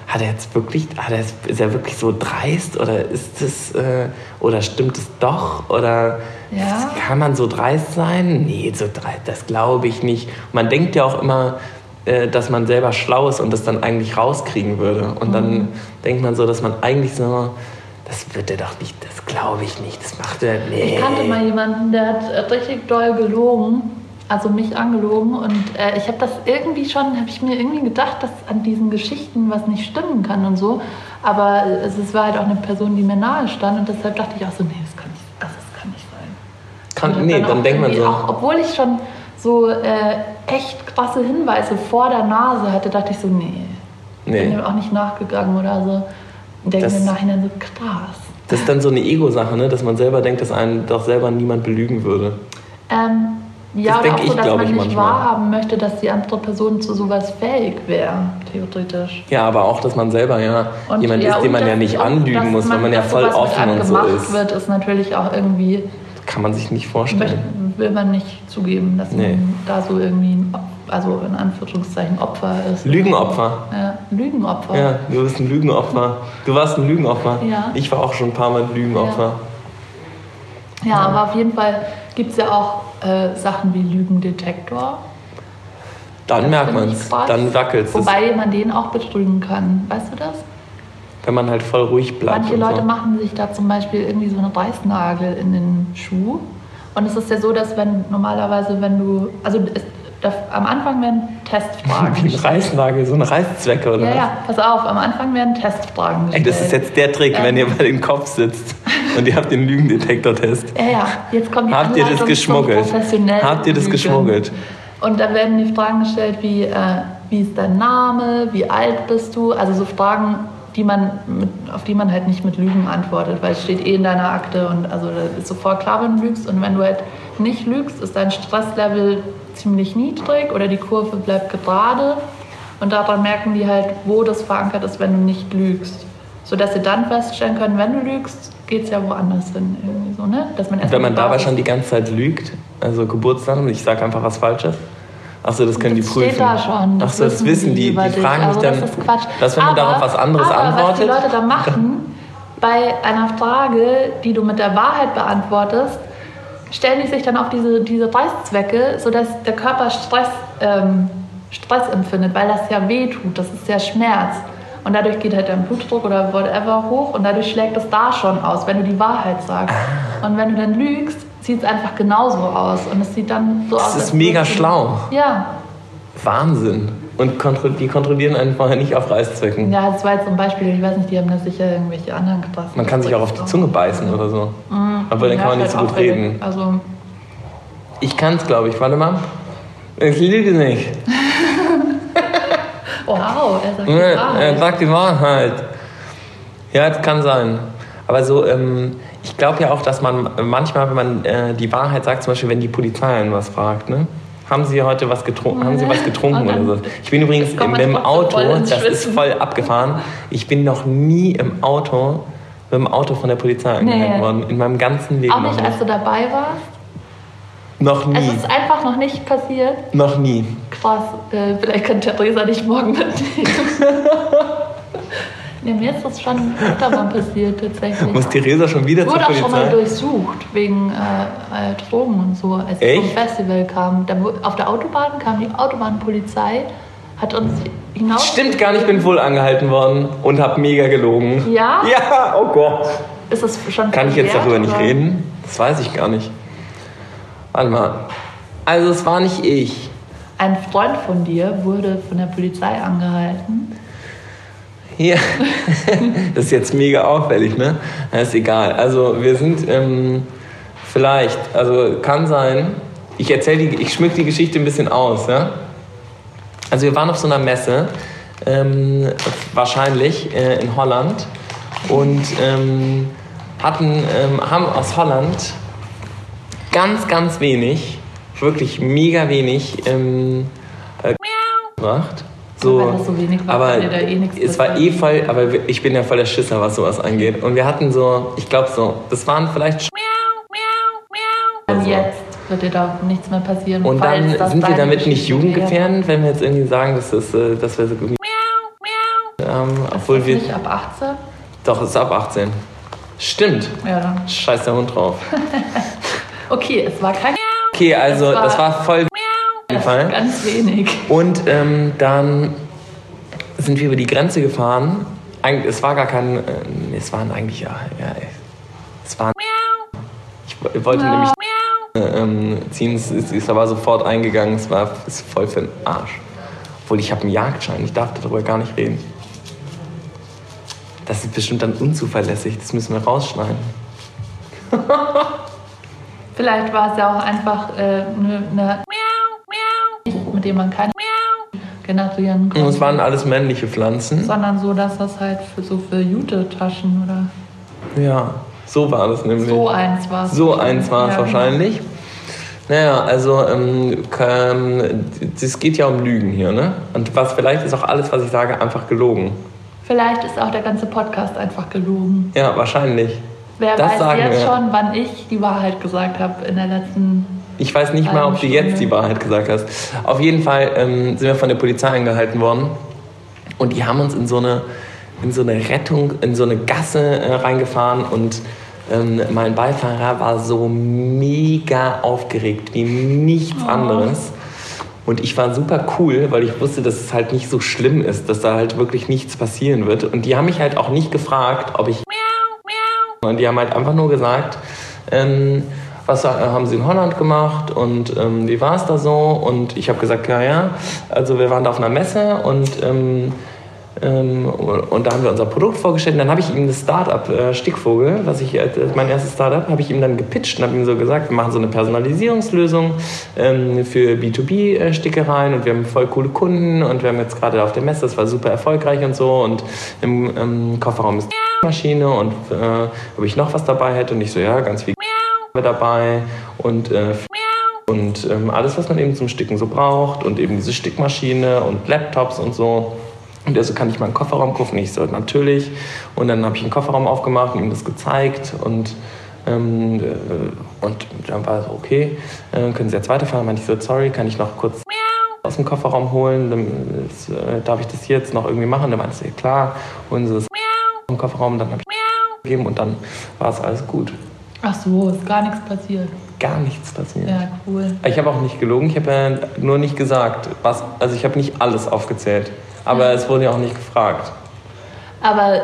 Speaker 2: ist er wirklich so dreist? Oder ist es, oder stimmt es doch? Oder
Speaker 4: Ja.
Speaker 2: kann man so dreist sein? Nee, so dreist, das glaube ich nicht. Man denkt ja auch immer, dass man selber schlau ist und das dann eigentlich rauskriegen würde. Und dann denkt man so, dass man eigentlich so, das wird er doch nicht, das glaube ich nicht, das macht er, nee.
Speaker 4: Ich kannte mal jemanden, der hat richtig doll gelogen, also mich angelogen. Und ich habe das irgendwie schon, habe ich mir irgendwie gedacht, dass an diesen Geschichten was nicht stimmen kann und so. Aber es war halt auch eine Person, die mir nahe stand. Und deshalb dachte ich auch so, nee, das kann nicht sein. Und
Speaker 2: Dann
Speaker 4: auch
Speaker 2: denkt man
Speaker 4: irgendwie
Speaker 2: so.
Speaker 4: Auch, obwohl ich schon so echt krasse Hinweise vor der Nase hatte, dachte ich so, nee. Bin dem auch nicht nachgegangen oder so. Und denke mir im Nachhinein so, krass.
Speaker 2: Das ist dann so eine Ego-Sache, ne? Dass man selber denkt, dass einen doch selber niemand belügen würde.
Speaker 4: Ja,
Speaker 2: Das
Speaker 4: oder auch
Speaker 2: denke
Speaker 4: so,
Speaker 2: ich,
Speaker 4: dass
Speaker 2: glaube
Speaker 4: man
Speaker 2: ich,
Speaker 4: nicht
Speaker 2: manchmal.
Speaker 4: wahrhaben möchte, dass die andere Person zu sowas fähig wäre, theoretisch.
Speaker 2: Ja, aber auch, dass man selber
Speaker 4: Und,
Speaker 2: jemand ist, den man ja nicht anlügen muss, weil man ja voll offen und so ist.
Speaker 4: wird, ist natürlich auch irgendwie,
Speaker 2: Kann man sich nicht vorstellen.
Speaker 4: will man nicht zugeben, dass man da so irgendwie, also in Anführungszeichen Opfer ist.
Speaker 2: Lügenopfer.
Speaker 4: Ja, Lügenopfer.
Speaker 2: Ja, du bist ein Lügenopfer. Du warst ein Lügenopfer.
Speaker 4: Ja.
Speaker 2: Ich war auch schon ein paar Mal ein Lügenopfer.
Speaker 4: Ja, aber auf jeden Fall gibt es ja auch Sachen wie Lügendetektor.
Speaker 2: Dann
Speaker 4: Das
Speaker 2: merkt
Speaker 4: finde
Speaker 2: man
Speaker 4: ich
Speaker 2: es.
Speaker 4: krass.
Speaker 2: Dann wackelt es.
Speaker 4: Wobei man den auch betrügen kann. Weißt du das?
Speaker 2: Wenn man halt voll ruhig bleibt.
Speaker 4: Manche
Speaker 2: und
Speaker 4: Leute
Speaker 2: so.
Speaker 4: machen sich da zum Beispiel irgendwie so eine Reißnagel in den Schuh. Und es ist ja so, dass wenn du, am Anfang werden Testfragen
Speaker 2: Wie ein
Speaker 4: gestellt.
Speaker 2: Reißnagel, so eine Reißzwecke oder
Speaker 4: Ja,
Speaker 2: was?
Speaker 4: ja, pass auf, am Anfang werden Testfragen
Speaker 2: Ey,
Speaker 4: gestellt.
Speaker 2: das ist jetzt der Trick, wenn ihr bei dem Kopf sitzt und ihr habt den Lügendetektor-Test.
Speaker 4: Ja, jetzt kommt die
Speaker 2: Habt ihr das
Speaker 4: Anleitung
Speaker 2: geschmuggelt?
Speaker 4: zum professionellen
Speaker 2: Habt ihr das
Speaker 4: Lügen.
Speaker 2: geschmuggelt?
Speaker 4: Und da werden die Fragen gestellt wie ist dein Name, wie alt bist du? Also so Fragen, auf die man halt nicht mit Lügen antwortet, weil es steht in deiner Akte und also da ist sofort klar, wenn du lügst. Und wenn du halt nicht lügst, ist dein Stresslevel ziemlich niedrig oder die Kurve bleibt gerade. Und daran merken die halt, wo das verankert ist, wenn du nicht lügst. Sodass sie dann feststellen können, wenn du lügst, geht es ja woanders hin. Irgendwie so, ne? Dass man
Speaker 2: Wenn man dabei
Speaker 4: Basis-
Speaker 2: schon die ganze Zeit lügt, also Geburtsdatum, ich sage einfach was Falsches. Achso, das können
Speaker 4: Das
Speaker 2: die prüfen.
Speaker 4: steht da schon.
Speaker 2: Achso, das wissen die.
Speaker 4: über
Speaker 2: Die
Speaker 4: dich.
Speaker 2: fragen mich
Speaker 4: Also
Speaker 2: dann,
Speaker 4: das ist Quatsch.
Speaker 2: dass wenn du darauf was anderes
Speaker 4: aber
Speaker 2: antwortet.
Speaker 4: was die Leute da machen, bei einer Frage, die du mit der Wahrheit beantwortest, stellen die sich dann auf diese Reißzwecke, sodass der Körper Stress empfindet, weil das ja weh tut, das ist ja Schmerz. Und dadurch geht halt dein Blutdruck oder whatever hoch und dadurch schlägt es da schon aus, wenn du die Wahrheit sagst. Und wenn du dann lügst, sieht es einfach genauso aus. Und es sieht dann so aus.
Speaker 2: Das ist
Speaker 4: als
Speaker 2: mega
Speaker 4: würdest du-
Speaker 2: schlau.
Speaker 4: Ja.
Speaker 2: Wahnsinn. Und die kontrollieren einen vorher nicht auf Reißzwecken.
Speaker 4: Ja, das war jetzt ein Beispiel. Ich weiß nicht, die haben da sicher irgendwelche anderen getroffen.
Speaker 2: Man kann sich auch auf die Zunge beißen oder so. Aber dann kann man nicht so gut reden.
Speaker 4: Also,
Speaker 2: Ich kann es, glaube ich. Warte mal. Ich lüge nicht.
Speaker 4: wow, er sagt die
Speaker 2: Er
Speaker 4: Wahrheit.
Speaker 2: sagt die Wahrheit. Ja, das kann sein. Aber so, ich glaube ja auch, dass man manchmal, wenn man die Wahrheit sagt, zum Beispiel, wenn die Polizei einen was fragt, ne? Haben Sie heute was getrunken? Haben Sie was getrunken
Speaker 4: Und dann-
Speaker 2: oder so? Ich bin übrigens
Speaker 4: Jetzt kommt man
Speaker 2: mit dem
Speaker 4: trotzdem
Speaker 2: Auto,
Speaker 4: voll ins
Speaker 2: das ist
Speaker 4: Schwitzen.
Speaker 2: voll abgefahren. Ich bin noch nie mit dem Auto von der Polizei angehalten worden. In meinem ganzen Leben
Speaker 4: Auch
Speaker 2: noch
Speaker 4: nicht,
Speaker 2: nicht.
Speaker 4: als du dabei warst.
Speaker 2: Noch nie.
Speaker 4: Es ist einfach noch nicht passiert.
Speaker 2: Noch nie.
Speaker 4: Krass, vielleicht kann Theresa dich morgen mitnehmen. Ja, mir ist das schon öfter mal passiert, tatsächlich.
Speaker 2: Muss Theresa schon wieder
Speaker 4: Ich
Speaker 2: zur
Speaker 4: wurde auch schon mal
Speaker 2: Polizei?
Speaker 4: durchsucht, wegen Drogen und so, als ich vom
Speaker 2: Echt?
Speaker 4: Festival kam. Auf der Autobahn kam die Autobahnpolizei, hat uns hinaus...
Speaker 2: Stimmt gar nicht, ich bin wohl angehalten worden und habe mega gelogen.
Speaker 4: Ja?
Speaker 2: Ja, oh Gott.
Speaker 4: Ist das schon
Speaker 2: Kann ich jetzt
Speaker 4: verjährt,
Speaker 2: darüber nicht
Speaker 4: oder?
Speaker 2: reden? Das weiß ich gar nicht. Warte mal. Also es war nicht ich.
Speaker 4: Ein Freund von dir wurde von der Polizei angehalten.
Speaker 2: Ja. Das ist jetzt mega auffällig, ne? Das ist egal. Also wir sind vielleicht, also kann sein, ich schmück die Geschichte ein bisschen aus, ja? Also wir waren auf so einer Messe, wahrscheinlich in Holland und haben aus Holland ganz, ganz wenig, wirklich mega wenig gebracht. So,
Speaker 4: Weil das so wenig war,
Speaker 2: aber
Speaker 4: kann dir da eh nichts
Speaker 2: es war
Speaker 4: passieren.
Speaker 2: voll, aber ich bin ja voll der Schisser, was sowas angeht. Und wir hatten so, ich glaube so, das waren vielleicht
Speaker 4: Und jetzt wird dir da nichts mehr passieren.
Speaker 2: und
Speaker 4: falls
Speaker 2: dann
Speaker 4: das
Speaker 2: sind wir
Speaker 4: deine
Speaker 2: damit nicht
Speaker 4: Geschichte wäre.
Speaker 2: jugendgefährdend, wenn wir jetzt irgendwie sagen, dass wir so irgendwie
Speaker 4: Ist
Speaker 2: obwohl
Speaker 4: das
Speaker 2: wir
Speaker 4: nicht ab 18?
Speaker 2: doch, es ist ab 18. Stimmt.
Speaker 4: Ja, dann.
Speaker 2: Scheiß der Hund drauf.
Speaker 4: Okay, es war kein...
Speaker 2: Okay, also
Speaker 4: Es war-
Speaker 2: das war voll Fall.
Speaker 4: Ganz wenig.
Speaker 2: Und dann sind wir über die Grenze gefahren. Es war gar kein, es waren eigentlich es waren. Ich wollte nämlich ziehen, es ist aber sofort eingegangen. Ist voll für den Arsch. Obwohl ich habe einen Jagdschein, ich darf darüber gar nicht reden. Das ist bestimmt dann unzuverlässig. Das müssen wir rausschneiden.
Speaker 4: Vielleicht war es ja auch einfach eine mit dem man keine generieren
Speaker 2: Und
Speaker 4: konnte.
Speaker 2: es waren alles männliche Pflanzen.
Speaker 4: Sondern so, dass das halt für Jute-Taschen oder
Speaker 2: Ja, so war das nämlich.
Speaker 4: so eins war es.
Speaker 2: So eins war es
Speaker 4: Ja,
Speaker 2: wahrscheinlich. Naja, also es geht ja um Lügen hier, ne? Und vielleicht ist auch alles, was ich sage, einfach gelogen.
Speaker 4: Vielleicht ist auch der ganze Podcast einfach gelogen.
Speaker 2: Ja, wahrscheinlich.
Speaker 4: Wer weiß jetzt schon, wann ich die Wahrheit gesagt habe in der letzten...
Speaker 2: Ich weiß nicht mal, ob du jetzt die Wahrheit gesagt hast. Auf jeden Fall sind wir von der Polizei angehalten worden. Und die haben uns in so eine Gasse reingefahren. Und mein Beifahrer war so mega aufgeregt wie nichts anderes. Und ich war super cool, weil ich wusste, dass es halt nicht so schlimm ist, dass da halt wirklich nichts passieren wird. Und die haben mich halt auch nicht gefragt, ob ich... Und die haben halt einfach nur gesagt, was haben sie in Holland gemacht und wie war es da so? Und ich habe gesagt, ja, also wir waren da auf einer Messe und da haben wir unser Produkt vorgestellt. Und dann habe ich ihm das Startup Stickvogel, mein erstes Startup, habe ich ihm dann gepitcht und habe ihm so gesagt, wir machen so eine Personalisierungslösung für B2B-Stickereien und wir haben voll coole Kunden und wir haben jetzt gerade auf der Messe, das war super erfolgreich und so und im Kofferraum ist die Maschine und ob ich noch was dabei hätte und ich so, ja, ganz viel dabei und alles, was man eben zum Sticken so braucht und eben diese Stickmaschine und Laptops und so. Und er so, kann ich mal einen Kofferraum kaufen? Ich so, natürlich. Und dann habe ich einen Kofferraum aufgemacht und ihm das gezeigt. Und dann war es okay, können Sie jetzt weiterfahren? Meinte ich so, sorry, kann ich noch kurz aus dem Kofferraum holen? Darf ich das jetzt noch irgendwie machen? Dann meinte sie, klar, holen Sie das im Kofferraum. Dann habe ich gegeben und dann war es alles gut.
Speaker 4: Ach so, ist gar nichts passiert.
Speaker 2: Gar nichts passiert.
Speaker 4: Ja, cool.
Speaker 2: Ich habe auch nicht gelogen, ich habe ja nur nicht gesagt, ich habe nicht alles aufgezählt. Aber es wurde ja auch nicht gefragt. Aber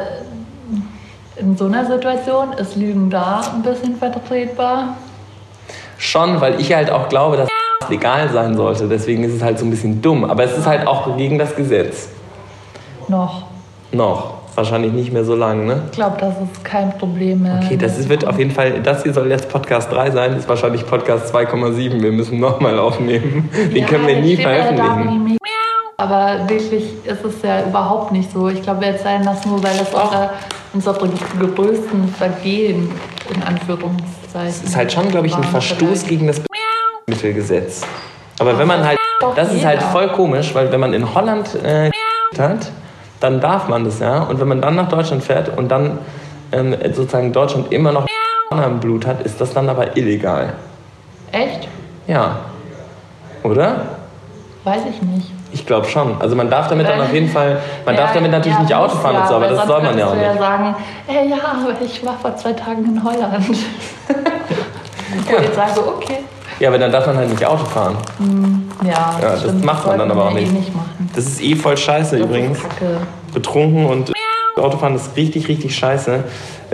Speaker 4: in so einer Situation ist Lügen da ein bisschen vertretbar?
Speaker 2: Schon, weil ich halt auch glaube, dass es legal sein sollte. Deswegen ist es halt so ein bisschen dumm. Aber es ist halt auch gegen das Gesetz.
Speaker 4: Noch.
Speaker 2: Wahrscheinlich nicht mehr so lange, ne?
Speaker 4: Ich glaube, das ist kein Problem mehr.
Speaker 2: Okay, wird auf jeden Fall, das hier soll jetzt Podcast 3 sein, das ist wahrscheinlich Podcast 2,7. Wir müssen nochmal aufnehmen. Den können wir nie veröffentlichen.
Speaker 4: Aber wirklich ist es ja überhaupt nicht so. Ich glaube, wir erzählen das nur, weil das unsere größten Vergehen, in Anführungszeichen.
Speaker 2: Es ist halt schon, glaube ich, ein Verstoß gegen das Mittelgesetz. Aber wenn man halt, das ist halt voll komisch, weil wenn man in Holland hat, dann darf man das, ja. Und wenn man dann nach Deutschland fährt und dann sozusagen Deutschland immer noch im Blut hat, ist das dann aber illegal.
Speaker 4: Echt?
Speaker 2: Ja. Oder?
Speaker 4: Weiß ich nicht.
Speaker 2: Ich glaube schon. Also man darf damit dann auf jeden Fall, darf damit natürlich nicht Auto fahren und so, aber das soll man ja auch nicht.
Speaker 4: Ja sagen, ja, aber ich war vor 2 Tagen in Holland. Jetzt sagen so, okay.
Speaker 2: Ja, aber dann darf man halt nicht Auto fahren.
Speaker 4: Ja,
Speaker 2: das macht man dann aber auch nicht. Das ist voll scheiße das übrigens. Ist Kacke. Betrunken und Autofahren ist richtig, richtig scheiße.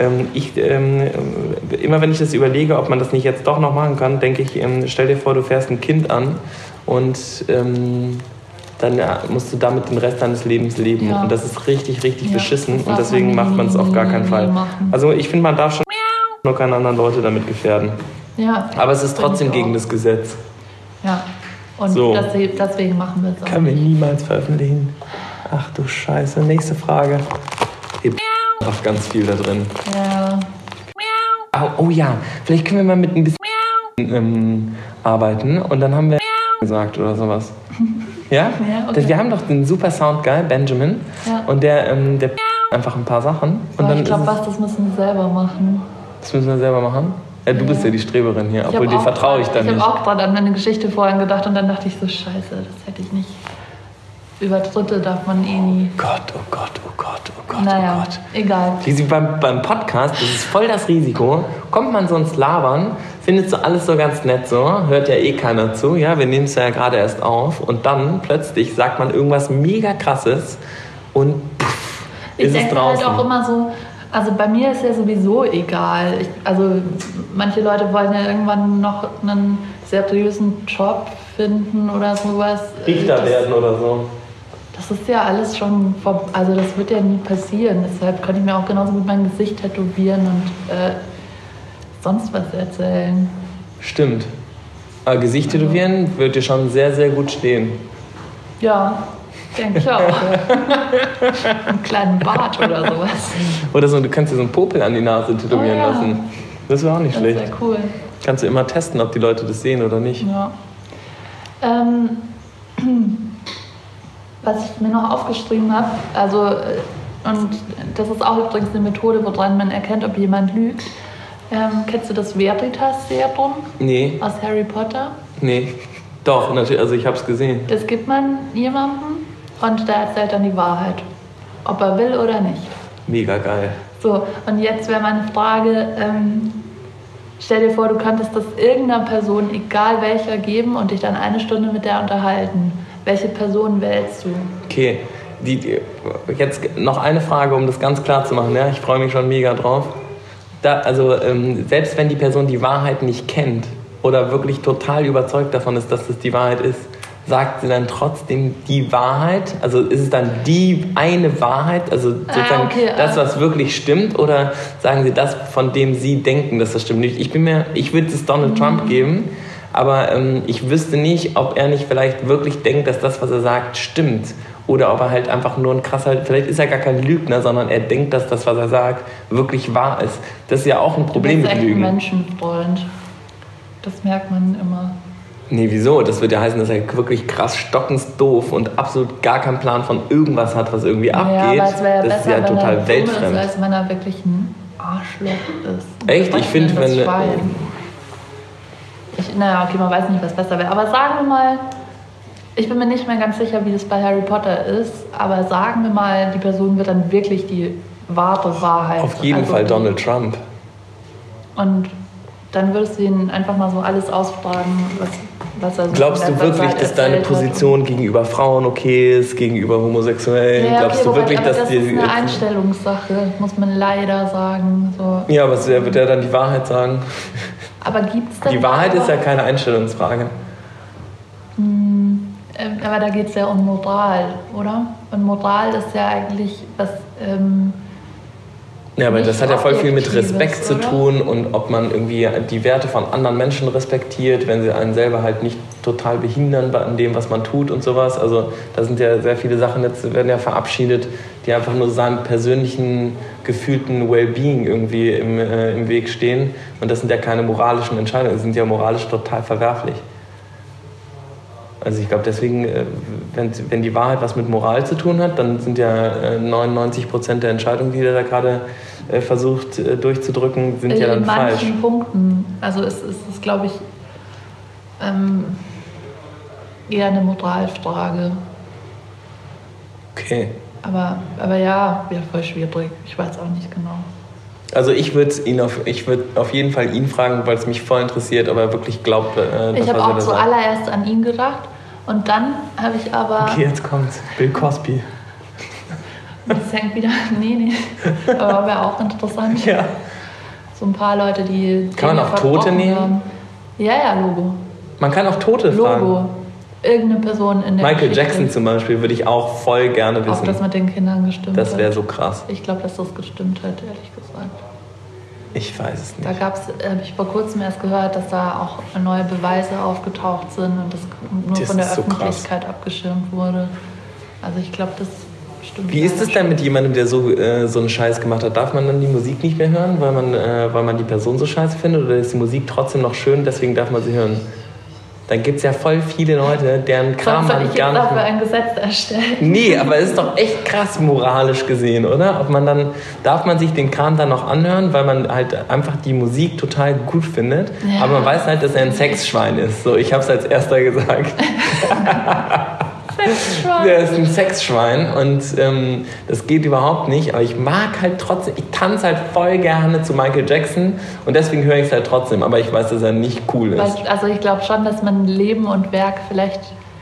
Speaker 2: Immer wenn ich das überlege, ob man das nicht jetzt doch noch machen kann, denke ich, stell dir vor, du fährst ein Kind an und dann musst du damit den Rest deines Lebens leben. Ja. Und das ist richtig, richtig beschissen. Und deswegen macht man es auf gar keinen Fall. Also ich finde, man darf schon nur keine anderen Leute damit gefährden.
Speaker 4: Ja,
Speaker 2: aber es ist trotzdem gegen das Gesetz.
Speaker 4: Ja, und deswegen machen wir es auch.
Speaker 2: Können wir niemals veröffentlichen. Ach du Scheiße, nächste Frage. Einfach ganz viel da drin.
Speaker 4: Ja.
Speaker 2: Oh ja, vielleicht können wir mal mit ein bisschen arbeiten und dann haben wir gesagt oder sowas. Ja?
Speaker 4: Ja, okay.
Speaker 2: Wir haben doch den super Soundguy, Benjamin, und der einfach ein paar Sachen. Und dann
Speaker 4: ich glaube, das müssen wir selber machen.
Speaker 2: Das müssen wir selber machen? Ja, du bist ja die Streberin hier, obwohl dir vertraue ich da nicht.
Speaker 4: Ich habe auch gerade an eine Geschichte vorhin gedacht und dann dachte ich so, scheiße, das hätte ich nicht. Über Dritte darf man nie.
Speaker 2: Oh Gott.
Speaker 4: Naja,
Speaker 2: oh Gott.
Speaker 4: Egal.
Speaker 2: Beim Podcast, das ist voll das Risiko, kommt man so ins Labern, findet so alles so ganz nett so, hört ja keiner zu, ja, wir nehmen es ja gerade erst auf und dann plötzlich sagt man irgendwas mega Krasses und ist es draußen. Ich denke halt auch
Speaker 4: immer so, also bei mir ist ja sowieso egal. Manche Leute wollen ja irgendwann noch einen seriösen Job finden oder sowas.
Speaker 2: Richter werden oder so.
Speaker 4: Das ist ja alles schon, also das wird ja nie passieren. Deshalb könnte ich mir auch genauso gut mein Gesicht tätowieren und sonst was erzählen.
Speaker 2: Stimmt. Aber Gesicht tätowieren wird dir schon sehr, sehr gut stehen.
Speaker 4: Ja, denke ich auch. Einen kleinen Bart oder sowas.
Speaker 2: Oder so, du kannst dir so einen Popel an die Nase tätowieren lassen. Das wäre auch nicht schlecht.
Speaker 4: Das wäre cool.
Speaker 2: Kannst du immer testen, ob die Leute das sehen oder nicht.
Speaker 4: Ja. Was ich mir noch aufgeschrieben habe, und das ist auch übrigens eine Methode, woran man erkennt, ob jemand lügt. Kennst du das Veritas-Serum?
Speaker 2: Nee.
Speaker 4: Aus Harry Potter?
Speaker 2: Nee. Doch, natürlich, also ich habe es gesehen.
Speaker 4: Das gibt man jemandem und der erzählt dann die Wahrheit. Ob er will oder nicht.
Speaker 2: Mega geil.
Speaker 4: So, und jetzt wäre meine Frage, stell dir vor, du könntest das irgendeiner Person, egal welcher, geben und dich dann 1 Stunde mit der unterhalten. Welche Person wählst du?
Speaker 2: Okay, jetzt noch eine Frage, um das ganz klar zu machen. Ja? Ich freue mich schon mega drauf. Selbst wenn die Person die Wahrheit nicht kennt oder wirklich total überzeugt davon ist, dass das die Wahrheit ist, sagt sie dann trotzdem die Wahrheit? Also ist es dann die eine Wahrheit, also sozusagen das, was wirklich stimmt, oder sagen sie das, von dem sie denken, dass das stimmt? Ich würde es Donald Trump geben, aber ich wüsste nicht, ob er nicht vielleicht wirklich denkt, dass das, was er sagt, stimmt. Oder ob er halt einfach nur ein krasser, vielleicht ist er gar kein Lügner, sondern er denkt, dass das, was er sagt, wirklich wahr ist. Das ist ja auch ein Problem mit Lügen.
Speaker 4: Du bist echt ein Menschenfreund. Das merkt man immer.
Speaker 2: Nee, wieso? Das würde ja heißen, dass er wirklich krass stockensdoof und absolut gar keinen Plan von irgendwas hat, was irgendwie abgeht.
Speaker 4: Aber es wäre ja
Speaker 2: das
Speaker 4: besser,
Speaker 2: ist ja total
Speaker 4: wenn er
Speaker 2: weltfremd.
Speaker 4: ist, als wenn er wirklich ein Arschloch ist.
Speaker 2: Echt? Ich finde, wenn...
Speaker 4: man weiß nicht, was besser wäre. Aber sagen wir mal, ich bin mir nicht mehr ganz sicher, wie das bei Harry Potter ist, aber sagen wir mal, die Person wird dann wirklich die wahre Wahrheit.
Speaker 2: Auf jeden Fall Donald Trump.
Speaker 4: Und dann würdest du ihn einfach mal so alles ausfragen, was er so.
Speaker 2: Glaubst du wirklich, dass deine Position gegenüber Frauen okay ist, gegenüber Homosexuellen?
Speaker 4: Ja,
Speaker 2: Glaubst du wirklich, dass
Speaker 4: das ist eine Einstellungssache, muss man leider sagen. So.
Speaker 2: Ja, aber wird er dann die Wahrheit sagen?
Speaker 4: Aber gibt's denn
Speaker 2: die Wahrheit ist ja keine Einstellungsfrage.
Speaker 4: Aber da geht es ja um Moral, oder? Und Moral ist ja eigentlich was...
Speaker 2: ja, aber das hat ja voll viel mit
Speaker 4: Objektives,
Speaker 2: Respekt zu tun und ob man irgendwie die Werte von anderen Menschen respektiert, wenn sie einen selber halt nicht total behindern an dem, was man tut und sowas. Also da sind ja sehr viele Sachen jetzt werden ja verabschiedet, die einfach nur seinem persönlichen gefühlten Wellbeing irgendwie im Weg stehen. Und das sind ja keine moralischen Entscheidungen, das sind ja moralisch total verwerflich. Also ich glaube deswegen, wenn die Wahrheit was mit Moral zu tun hat, dann sind ja 99% der Entscheidungen, die er da gerade versucht durchzudrücken, sind ja dann falsch.
Speaker 4: In manchen Punkten. Also es ist, glaube ich, eher eine Moralfrage.
Speaker 2: Okay.
Speaker 4: Aber ja, wäre voll schwierig. Ich weiß auch nicht genau.
Speaker 2: Also ich würde auf jeden Fall ihn fragen, weil es mich voll interessiert, ob er wirklich glaubt,
Speaker 4: ich habe auch zuallererst an ihn gedacht und dann habe ich aber...
Speaker 2: Okay, jetzt kommt's. Bill Cosby.
Speaker 4: Das hängt wieder... Nee. Aber wäre auch interessant.
Speaker 2: Ja.
Speaker 4: So ein paar Leute, die...
Speaker 2: Kann man auch Tote nehmen?
Speaker 4: Haben. Ja, Logo.
Speaker 2: Man kann auch Tote fragen.
Speaker 4: Logo. Irgendeine Person in der
Speaker 2: Michael
Speaker 4: Geschichte.
Speaker 2: Jackson zum Beispiel würde ich auch voll gerne wissen.
Speaker 4: Ob das mit den Kindern gestimmt hat.
Speaker 2: Das wäre so krass.
Speaker 4: Ich glaube, dass das gestimmt hat, ehrlich gesagt.
Speaker 2: Ich weiß es nicht.
Speaker 4: Da habe ich vor kurzem erst gehört, dass da auch neue Beweise aufgetaucht sind und das nur von der Öffentlichkeit abgeschirmt wurde. Also ich glaube, das stimmt.
Speaker 2: Wie ist es denn mit jemandem, der so einen Scheiß gemacht hat? Darf man dann die Musik nicht mehr hören, weil man die Person so scheiße findet? Oder ist die Musik trotzdem noch schön, deswegen darf man sie hören? Dann gibt es ja voll viele Leute, deren Kram man gar nicht...
Speaker 4: dafür ein Gesetz erstellen.
Speaker 2: Nee, aber es ist doch echt krass moralisch gesehen, oder? Darf man sich den Kram dann noch anhören, weil man halt einfach die Musik total gut findet, ja. Aber man weiß halt, dass er ein Sexschwein ist. So, ich hab's als erster gesagt.
Speaker 4: Sexschwein.
Speaker 2: Der ist ein Sexschwein und das geht überhaupt nicht, aber ich mag halt trotzdem, ich tanze halt voll gerne zu Michael Jackson und deswegen höre ich es halt trotzdem, aber ich weiß, dass er nicht cool ist.
Speaker 4: Also ich glaube schon, dass man Leben und Werk vielleicht,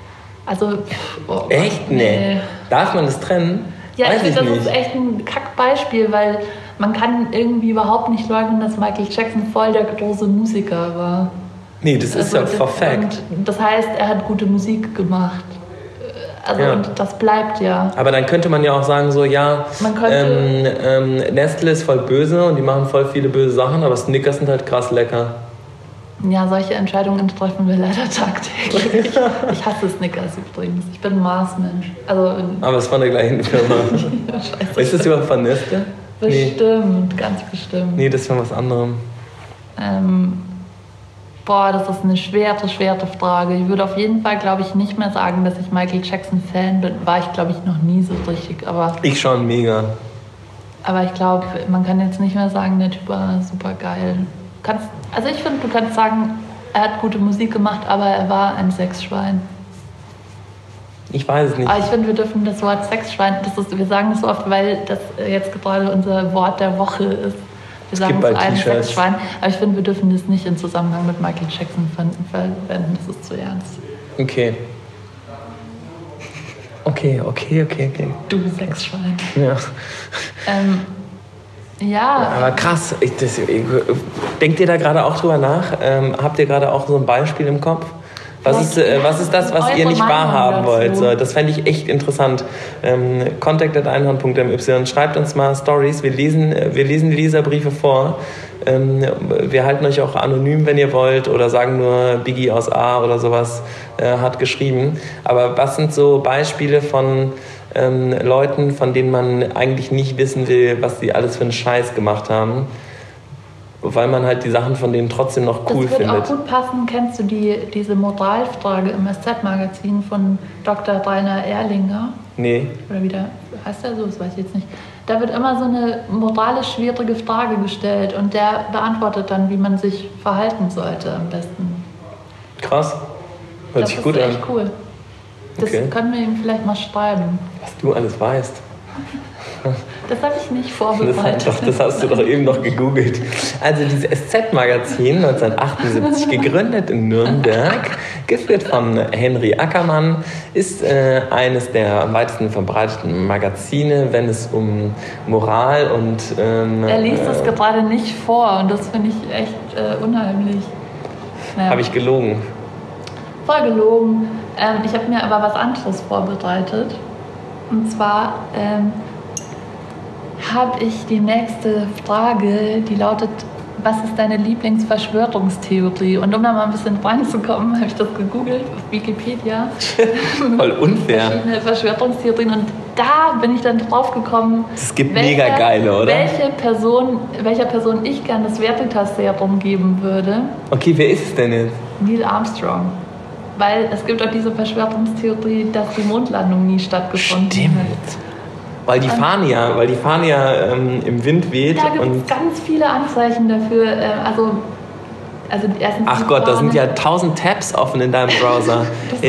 Speaker 2: echt? Nee. Darf man das trennen?
Speaker 4: Ja, ich finde, das ist echt ein Kackbeispiel, weil man kann irgendwie überhaupt nicht leugnen, dass Michael Jackson voll der große Musiker war.
Speaker 2: Nee, das ist ja perfekt.
Speaker 4: Das heißt, er hat gute Musik gemacht. Also ja. Und das bleibt ja.
Speaker 2: Aber dann könnte man ja auch sagen, so ja, Nestle ist voll böse und die machen voll viele böse Sachen, aber Snickers sind halt krass lecker. Ja,
Speaker 4: solche Entscheidungen treffen wir leider tagtäglich. Ich hasse Snickers übrigens. Ich bin Marsmensch.
Speaker 2: Aber es ist von der gleichen Firma. Ja, ist das überhaupt von Nestle?
Speaker 4: Bestimmt, nee. Ganz bestimmt. Nee, das ist von was anderem.
Speaker 2: Nee, das ist von was anderem.
Speaker 4: Boah, das ist eine schwere Frage. Ich würde auf jeden Fall, glaube ich, nicht mehr sagen, dass ich Michael Jackson-Fan bin. War ich, glaube ich, noch nie so richtig.
Speaker 2: Ich schon, mega.
Speaker 4: Aber ich glaube, man kann jetzt nicht mehr sagen, der Typ war super geil. Also ich finde, du kannst sagen, er hat gute Musik gemacht, aber er war ein Sexschwein.
Speaker 2: Ich weiß es nicht.
Speaker 4: Aber ich finde, wir dürfen das Wort Sexschwein, wir sagen das so oft, weil das jetzt gerade unser Wort der Woche ist. Wir sagen zu einem Sexschwein, aber ich finde, wir dürfen das nicht in Zusammenhang mit Michael Jackson verwenden. Das ist zu ernst.
Speaker 2: Okay.
Speaker 4: Du Sexschwein.
Speaker 2: Ja.
Speaker 4: Ja.
Speaker 2: Aber krass. Denkt ihr da gerade auch drüber nach? Habt ihr gerade auch so ein Beispiel im Kopf? Was ist das, was ihr nicht wahrhaben wollt? So, das fände ich echt interessant. Contact@einhorn.my. Schreibt uns mal Stories. Wir lesen die Leserbriefe vor. Wir halten euch auch anonym, wenn ihr wollt, oder sagen nur Biggie aus A oder sowas hat geschrieben. Aber was sind so Beispiele von Leuten, von denen man eigentlich nicht wissen will, was die alles für einen Scheiß gemacht haben? Weil man halt die Sachen von denen trotzdem noch cool findet.
Speaker 4: Das wird auch gut passen. Kennst du diese Moralfrage im SZ-Magazin von Dr. Rainer Erlinger?
Speaker 2: Nee.
Speaker 4: Oder wie der heißt der so? Das weiß ich jetzt nicht. Da wird immer so eine moralisch schwierige Frage gestellt und der beantwortet dann, wie man sich verhalten sollte am besten.
Speaker 2: Krass. Hört sich gut an.
Speaker 4: Das ist echt cool. Das können wir ihm vielleicht mal schreiben.
Speaker 2: Was du alles weißt.
Speaker 4: Das habe ich nicht vorbereitet.
Speaker 2: Das hast du doch eben noch gegoogelt. Also dieses SZ-Magazin, 1978 gegründet in Nürnberg, geführt von Henry Ackermann, ist eines der am weitesten verbreiteten Magazine, wenn es um Moral und...
Speaker 4: er liest es gerade nicht vor und das finde ich echt unheimlich. Naja.
Speaker 2: Habe ich gelogen?
Speaker 4: Voll gelogen. Ich habe mir aber was anderes vorbereitet. Und zwar... habe ich die nächste Frage, die lautet, was ist deine Lieblingsverschwörungstheorie? Und um da mal ein bisschen reinzukommen, habe ich das gegoogelt auf Wikipedia.
Speaker 2: Voll unfair.
Speaker 4: Verschiedene Verschwörungstheorien und da bin ich dann drauf gekommen.
Speaker 2: Es gibt mega geile, oder?
Speaker 4: Welcher Person ich gerne das Veritas-Serum geben würde.
Speaker 2: Okay, wer ist es denn jetzt?
Speaker 4: Neil Armstrong. Weil es gibt auch diese Verschwörungstheorie, dass die Mondlandung nie stattgefunden hat.
Speaker 2: Weil die Fahne ja im Wind weht.
Speaker 4: Da gibt es ganz viele Anzeichen dafür. Also erstens
Speaker 2: ach Gott, da sind ja 1000 Tabs offen in deinem Browser.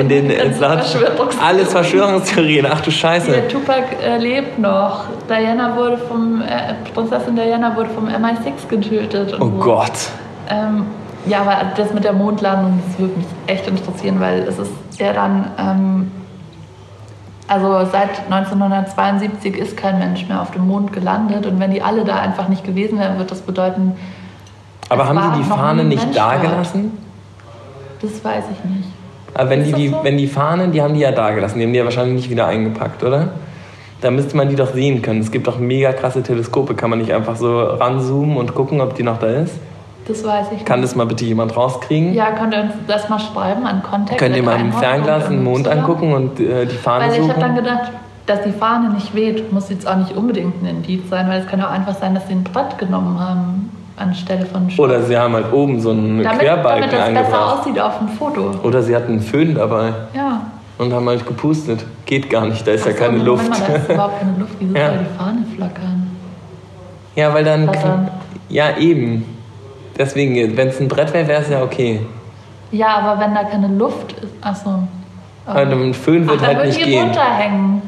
Speaker 2: Alles Verschwörungstheorien. Ach du Scheiße.
Speaker 4: Der Tupac lebt noch. Prinzessin Diana wurde vom MI6 getötet. Und
Speaker 2: oh so. Gott.
Speaker 4: Ja, aber das mit der Mondlandung, das würde mich echt interessieren, weil es ist ja dann... Also seit 1972 ist kein Mensch mehr auf dem Mond gelandet und wenn die alle da einfach nicht gewesen wären, wird das bedeuten...
Speaker 2: Aber haben die Fahne nicht da gelassen?
Speaker 4: Das weiß ich nicht.
Speaker 2: Aber wenn die Fahnen, die haben die ja da gelassen, die haben die ja wahrscheinlich nicht wieder eingepackt, oder? Da müsste man die doch sehen können. Es gibt doch mega krasse Teleskope, kann man nicht einfach so ranzoomen und gucken, ob die noch da ist?
Speaker 4: Das weiß ich nicht.
Speaker 2: Kann das mal bitte jemand rauskriegen?
Speaker 4: Ja, könnt ihr uns das mal schreiben an Contact?
Speaker 2: Könnt ihr mal im Fernglas den Mond angucken und die Fahne suchen?
Speaker 4: Weil ich habe dann gedacht, dass die Fahne nicht weht, muss jetzt auch nicht unbedingt ein Indiz sein, weil es kann auch einfach sein, dass sie ein Brett genommen haben anstelle von Stoff.
Speaker 2: Oder sie haben halt oben so einen Querbalken
Speaker 4: angebracht. Damit das besser aussieht auf dem Foto.
Speaker 2: Oder sie hatten einen Föhn dabei.
Speaker 4: Ja.
Speaker 2: Und haben halt gepustet. Geht gar nicht, da ist ja keine Luft.
Speaker 4: Da ist überhaupt keine Luft. Wieso soll die Fahne flackern?
Speaker 2: Ja, weil dann... Ja, eben. Deswegen, wenn es ein Brett wäre, wäre es ja okay.
Speaker 4: Ja, aber wenn da keine Luft ist... Achso.
Speaker 2: Weil ein Föhn wird halt nicht gehen.
Speaker 4: Runterhängen.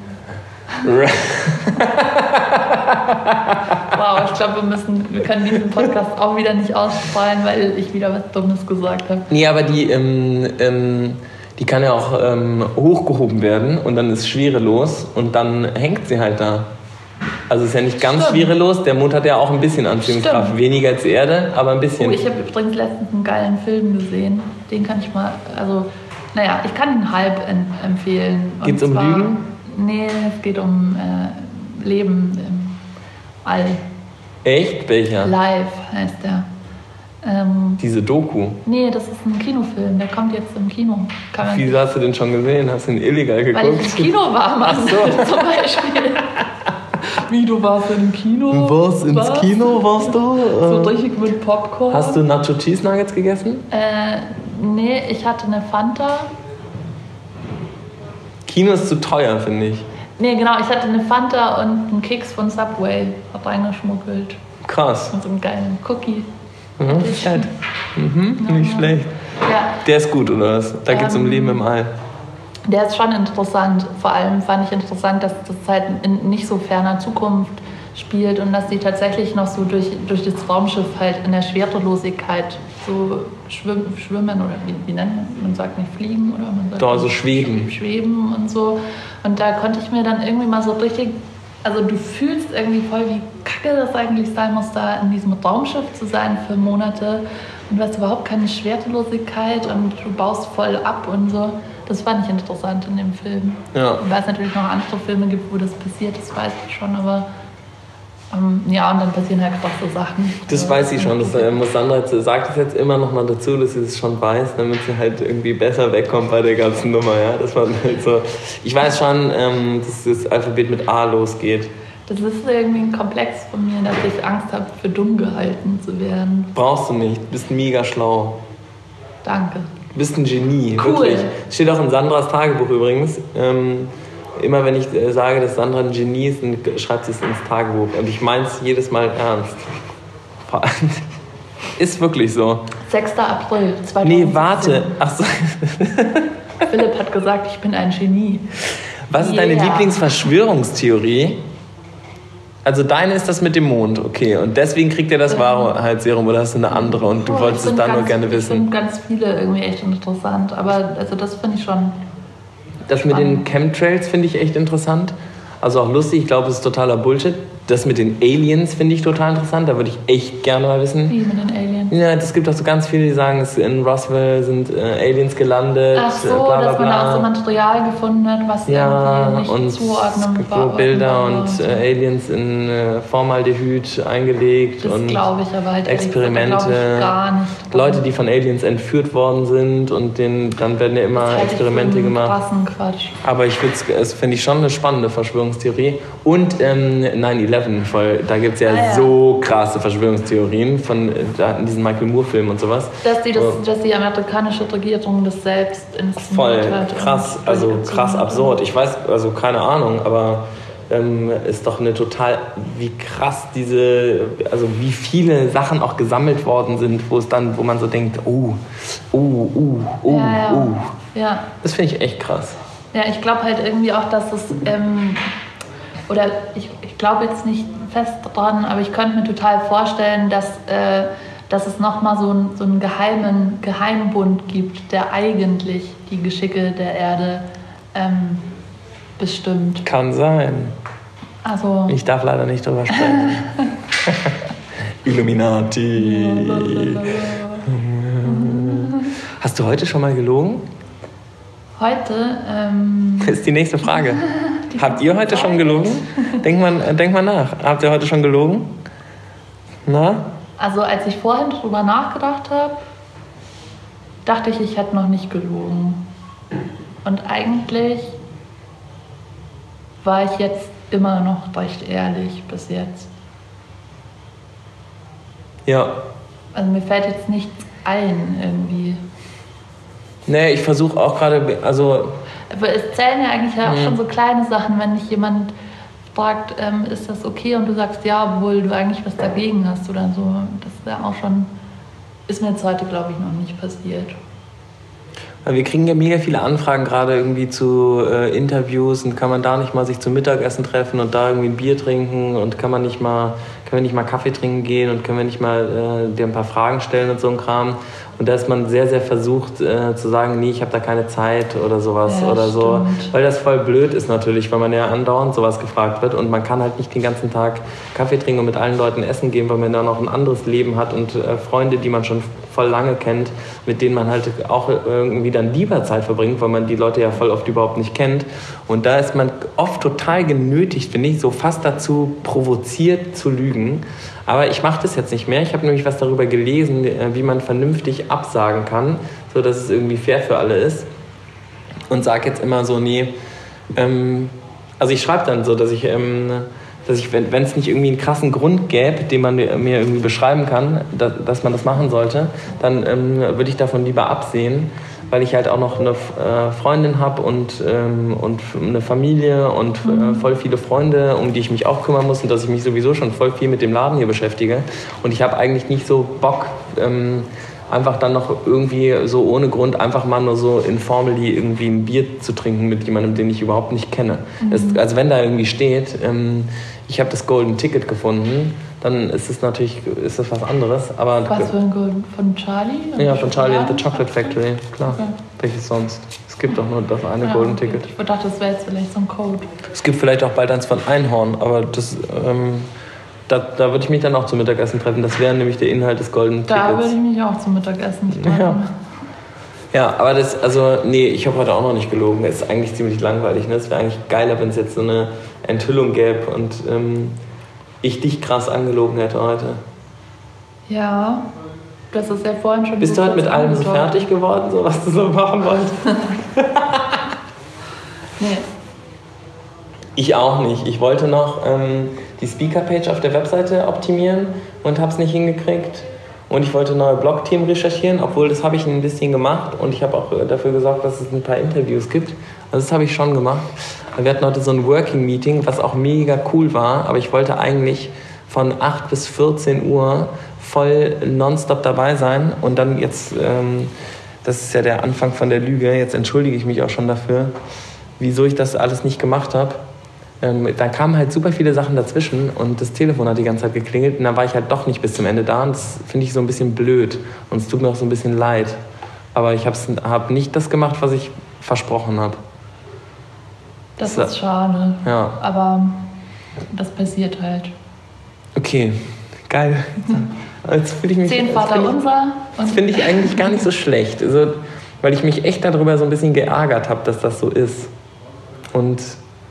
Speaker 4: Wow, ich glaube, wir können diesen Podcast auch wieder nicht ausstrahlen, weil ich wieder was Dummes gesagt habe.
Speaker 2: Nee, aber die kann ja auch hochgehoben werden und dann ist schwerelos und dann hängt sie halt da. Also ist ja nicht ganz schwerelos, der Mond hat ja auch ein bisschen Anziehungskraft.
Speaker 4: Stimmt.
Speaker 2: Weniger als die Erde, aber ein bisschen.
Speaker 4: Oh, ich habe übrigens letztens einen geilen Film gesehen. Den kann ich mal, ich kann ihn halb empfehlen.
Speaker 2: Geht's um Lügen?
Speaker 4: Nee, es geht um Leben im All.
Speaker 2: Echt? Welcher?
Speaker 4: Live heißt der.
Speaker 2: Diese Doku?
Speaker 4: Nee, das ist ein Kinofilm, der kommt jetzt im Kino.
Speaker 2: Wieso hast du den schon gesehen? Hast du ihn illegal geguckt?
Speaker 4: Weil ich im Kino war, Mann,
Speaker 2: Ach so.
Speaker 4: zum Beispiel. Wie, du warst im Kino?
Speaker 2: Was? Ins Kino warst du?
Speaker 4: So richtig mit Popcorn?
Speaker 2: Hast du Nacho Cheese Nuggets gegessen?
Speaker 4: Nee, ich hatte eine Fanta.
Speaker 2: Kino ist zu teuer, finde ich.
Speaker 4: Nee, genau, ich hatte eine Fanta und einen Keks von Subway reingeschmuggelt.
Speaker 2: Krass.
Speaker 4: Und so einen geilen Cookie.
Speaker 2: Fett. Nicht schlecht.
Speaker 4: Ja.
Speaker 2: Der ist gut, oder was? Da geht es um Leben im All.
Speaker 4: Der ist schon interessant. Vor allem fand ich interessant, dass das halt in nicht so ferner Zukunft spielt und dass die tatsächlich noch so durch das Raumschiff halt in der Schwerelosigkeit so schwimmen oder wie nennt man? Man sagt nicht fliegen oder man sagt
Speaker 2: Da so schweben.
Speaker 4: Schweben und so. Und da konnte ich mir dann irgendwie mal so richtig, also du fühlst irgendwie voll, wie kacke das eigentlich sein muss, da in diesem Raumschiff zu sein für Monate und du hast überhaupt keine Schwerelosigkeit und du baust voll ab und so. Das fand ich interessant in dem Film.
Speaker 2: Ja.
Speaker 4: Weil es natürlich noch andere Filme gibt, wo das passiert, das weiß ich schon, aber ja, und dann passieren halt krasse Sachen.
Speaker 2: Das weiß ich schon. Das muss Sandra sagt es jetzt immer noch mal dazu, dass sie es schon weiß, damit sie halt irgendwie besser wegkommt bei der ganzen Nummer. Ja? Das war halt so. Ich weiß schon, dass das Alphabet mit A losgeht.
Speaker 4: Das ist irgendwie ein Komplex von mir, dass ich Angst habe, für dumm gehalten zu werden.
Speaker 2: Brauchst du nicht. Du bist mega schlau.
Speaker 4: Danke.
Speaker 2: Du bist ein Genie.
Speaker 4: Cool.
Speaker 2: Wirklich. Steht auch in Sandras Tagebuch übrigens. Immer wenn ich sage, dass Sandra ein Genie ist, dann schreibt sie es ins Tagebuch. Und ich meine es jedes Mal ernst. Ist wirklich so.
Speaker 4: 6. April 2017.
Speaker 2: Nee, warte. Ach so.
Speaker 4: Philipp hat gesagt, ich bin ein Genie.
Speaker 2: Was ist deine Lieblingsverschwörungstheorie? Also deine ist das mit dem Mond, okay. Und deswegen kriegt er das Wahrheitsserum oder hast du eine andere und du wolltest es dann nur gerne wissen?
Speaker 4: Ich finde ganz viele irgendwie echt interessant, aber also das finde ich schon.
Speaker 2: Das mit den Chemtrails finde ich echt interessant. Also auch lustig, ich glaube, es ist totaler Bullshit. Das mit den Aliens finde ich total interessant, da würde ich echt gerne mal wissen.
Speaker 4: Wie mit den Aliens?
Speaker 2: Ja, es gibt auch so ganz viele, die sagen, in Roswell sind Aliens gelandet.
Speaker 4: Ach so,
Speaker 2: bla, bla,
Speaker 4: dass man
Speaker 2: bla.
Speaker 4: da auch so Material gefunden hat, was irgendwie nicht
Speaker 2: und
Speaker 4: zuordnen
Speaker 2: es gibt so Bilder und Aliens in Formaldehyd eingelegt.
Speaker 4: Das
Speaker 2: und
Speaker 4: glaube ich aber halt
Speaker 2: Experimente.
Speaker 4: Glaube ich gar nicht.
Speaker 2: Leute, die von Aliens entführt worden sind und dann werden ja immer Experimente gemacht.
Speaker 4: Krassen Quatsch.
Speaker 2: Aber das finde ich schon eine spannende Verschwörungstheorie. Und 9/11, weil da gibt es ja so krasse Verschwörungstheorien von in diesen Michael Moore-Filmen und sowas.
Speaker 4: Dass die amerikanische Regierung das selbst inszeniert
Speaker 2: voll
Speaker 4: hat.
Speaker 2: Krass, also krass absurd. Ich weiß, also keine Ahnung, aber ist doch eine total, wie krass also wie viele Sachen auch gesammelt worden sind, wo man so denkt,
Speaker 4: Ja.
Speaker 2: Das finde ich echt krass.
Speaker 4: Ja, ich glaube halt irgendwie auch, dass es, oder ich glaube jetzt nicht fest dran, aber ich könnte mir total vorstellen, dass es nochmal so einen Geheimbund gibt, der eigentlich die Geschicke der Erde bestimmt.
Speaker 2: Kann sein.
Speaker 4: Also,
Speaker 2: Ich darf leider nicht drüber sprechen. Illuminati. Hast du heute schon mal gelogen?
Speaker 4: heute...
Speaker 2: Ist die nächste Frage. Habt ihr heute schon gelogen? Denk mal nach. Habt ihr heute schon gelogen? Na?
Speaker 4: Also als ich vorhin drüber nachgedacht habe, dachte ich hätte noch nicht gelogen. Und eigentlich war ich jetzt immer noch recht ehrlich bis jetzt.
Speaker 2: Ja.
Speaker 4: Also mir fällt jetzt nichts ein irgendwie.
Speaker 2: Nee, ich versuche auch gerade, also...
Speaker 4: Aber es zählen ja eigentlich auch schon so kleine Sachen, wenn dich jemand fragt, ist das okay? Und du sagst ja, obwohl du eigentlich was dagegen hast oder so. Das wäre auch schon, ist mir jetzt heute, glaube ich, noch nicht passiert.
Speaker 2: Wir kriegen ja mega viele Anfragen gerade irgendwie zu Interviews und kann man da nicht mal sich zum Mittagessen treffen und da irgendwie ein Bier trinken und können wir nicht mal Kaffee trinken gehen und können wir nicht mal dir ein paar Fragen stellen und so ein Kram. Und da ist man sehr, sehr versucht zu sagen, nee, ich habe da keine Zeit oder sowas
Speaker 4: Ja,
Speaker 2: oder so.
Speaker 4: stimmt.
Speaker 2: Weil das voll blöd ist natürlich, weil man ja andauernd sowas gefragt wird und man kann halt nicht den ganzen Tag Kaffee trinken und mit allen Leuten essen gehen, weil man dann noch ein anderes Leben hat und Freunde, die man schon voll lange kennt, mit denen man halt auch irgendwie dann lieber Zeit verbringt, weil man die Leute ja voll oft überhaupt nicht kennt. Und da ist man oft total genötigt, finde ich, so fast dazu provoziert zu lügen. Aber ich mache das jetzt nicht mehr. Ich habe nämlich was darüber gelesen, wie man vernünftig absagen kann, so dass es irgendwie fair für alle ist. Und sage jetzt immer so, nee, also ich schreibe dann so, dass ich dass ich, wenn es nicht irgendwie einen krassen Grund gäbe, den man mir irgendwie beschreiben kann, dass man das machen sollte, dann würde ich davon lieber absehen, weil ich halt auch noch eine Freundin habe und eine Familie und voll viele Freunde, um die ich mich auch kümmern muss und dass ich mich sowieso schon voll viel mit dem Laden hier beschäftige. Und ich habe eigentlich nicht so Bock, einfach dann noch irgendwie so ohne Grund einfach mal nur so informally irgendwie ein Bier zu trinken mit jemandem, den ich überhaupt nicht kenne. Also wenn da irgendwie steht, ich habe das Golden Ticket gefunden, dann ist es natürlich was anderes. Aber
Speaker 4: was für ein Golden? Von Charlie?
Speaker 2: Ja, von Charlie and the Chocolate Factory, klar. Okay. Welches sonst? Es gibt doch nur das eine Golden Ticket.
Speaker 4: Ich dachte, das wäre jetzt vielleicht so ein Code.
Speaker 2: Es gibt vielleicht auch bald eins von Einhorn, aber das... Da würde ich mich dann auch zum Mittagessen treffen. Das wäre nämlich der Inhalt des Golden Tickets.
Speaker 4: Da würde ich mich auch zum Mittagessen treffen.
Speaker 2: Ja, aber ich habe heute auch noch nicht gelogen. Es ist eigentlich ziemlich langweilig. Ne? Es wäre eigentlich geiler, wenn es jetzt so eine Enthüllung gäbe und ich dich krass angelogen hätte heute.
Speaker 4: Ja, das ist ja vorhin schon...
Speaker 2: Bist du heute mit allem fertig geworden, so was du so machen wolltest?
Speaker 4: Nee.
Speaker 2: Ich auch nicht. Ich wollte noch die Speaker-Page auf der Webseite optimieren und habe es nicht hingekriegt. Und ich wollte neue Blog-Themen recherchieren, obwohl das habe ich ein bisschen gemacht. Und ich habe auch dafür gesorgt, dass es ein paar Interviews gibt. Also das habe ich schon gemacht. Wir hatten heute so ein Working-Meeting, was auch mega cool war. Aber ich wollte eigentlich von 8 bis 14 Uhr voll nonstop dabei sein. Und dann jetzt, das ist ja der Anfang von der Lüge, jetzt entschuldige ich mich auch schon dafür, wieso ich das alles nicht gemacht habe. Da kamen halt super viele Sachen dazwischen und das Telefon hat die ganze Zeit geklingelt und dann war ich halt doch nicht bis zum Ende da und das finde ich so ein bisschen blöd und es tut mir auch so ein bisschen leid. Aber ich habe nicht das gemacht, was ich versprochen habe.
Speaker 4: Das ist schade,
Speaker 2: ja.
Speaker 4: Aber das passiert halt.
Speaker 2: Okay, geil. Jetzt fühle ich mich...
Speaker 4: 10 Vaterunser.
Speaker 2: Das finde ich eigentlich gar nicht so schlecht, also, weil ich mich echt darüber so ein bisschen geärgert habe, dass das so ist. Und...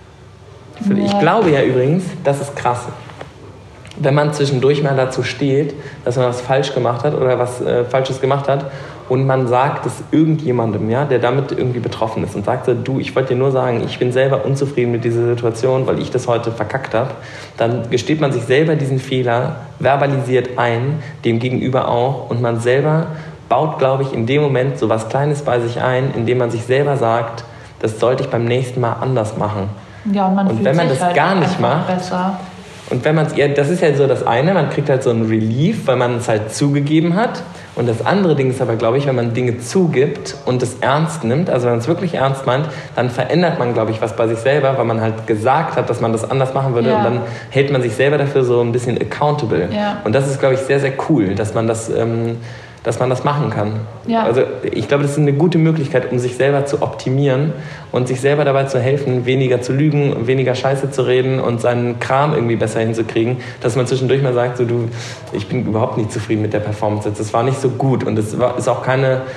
Speaker 2: Ich glaube ja übrigens, das ist krass, wenn man zwischendurch mal dazu steht, dass man was falsch gemacht hat oder was Falsches gemacht hat und man sagt es irgendjemandem, ja, der damit irgendwie betroffen ist und sagt so, du, ich wollte dir nur sagen, ich bin selber unzufrieden mit dieser Situation, weil ich das heute verkackt habe, dann gesteht man sich selber diesen Fehler, verbalisiert ein, dem Gegenüber auch und man selber baut, glaube ich, in dem Moment so was Kleines bei sich ein, indem man sich selber sagt, das sollte ich beim nächsten Mal anders machen.
Speaker 4: Ja, und
Speaker 2: wenn man das
Speaker 4: halt
Speaker 2: gar nicht macht,
Speaker 4: besser.
Speaker 2: und wenn man es, ja, das ist ja so das eine, man kriegt halt so einen Relief, weil man es halt zugegeben hat. Und das andere Ding ist aber, glaube ich, wenn man Dinge zugibt und es ernst nimmt, also wenn man es wirklich ernst meint, dann verändert man, glaube ich, was bei sich selber, weil man halt gesagt hat, dass man das anders machen würde. Ja. Und dann hält man sich selber dafür so ein bisschen accountable. Ja. Und das ist, glaube ich, sehr, sehr cool, dass man das machen kann. Ja. Also ich glaube, das ist eine gute Möglichkeit, um sich selber zu optimieren und sich selber dabei zu helfen, weniger zu lügen, weniger Scheiße zu reden und seinen Kram irgendwie besser hinzukriegen, dass man zwischendurch mal sagt, so, du, ich bin überhaupt nicht zufrieden mit der Performance jetzt, das war nicht so gut und es ist auch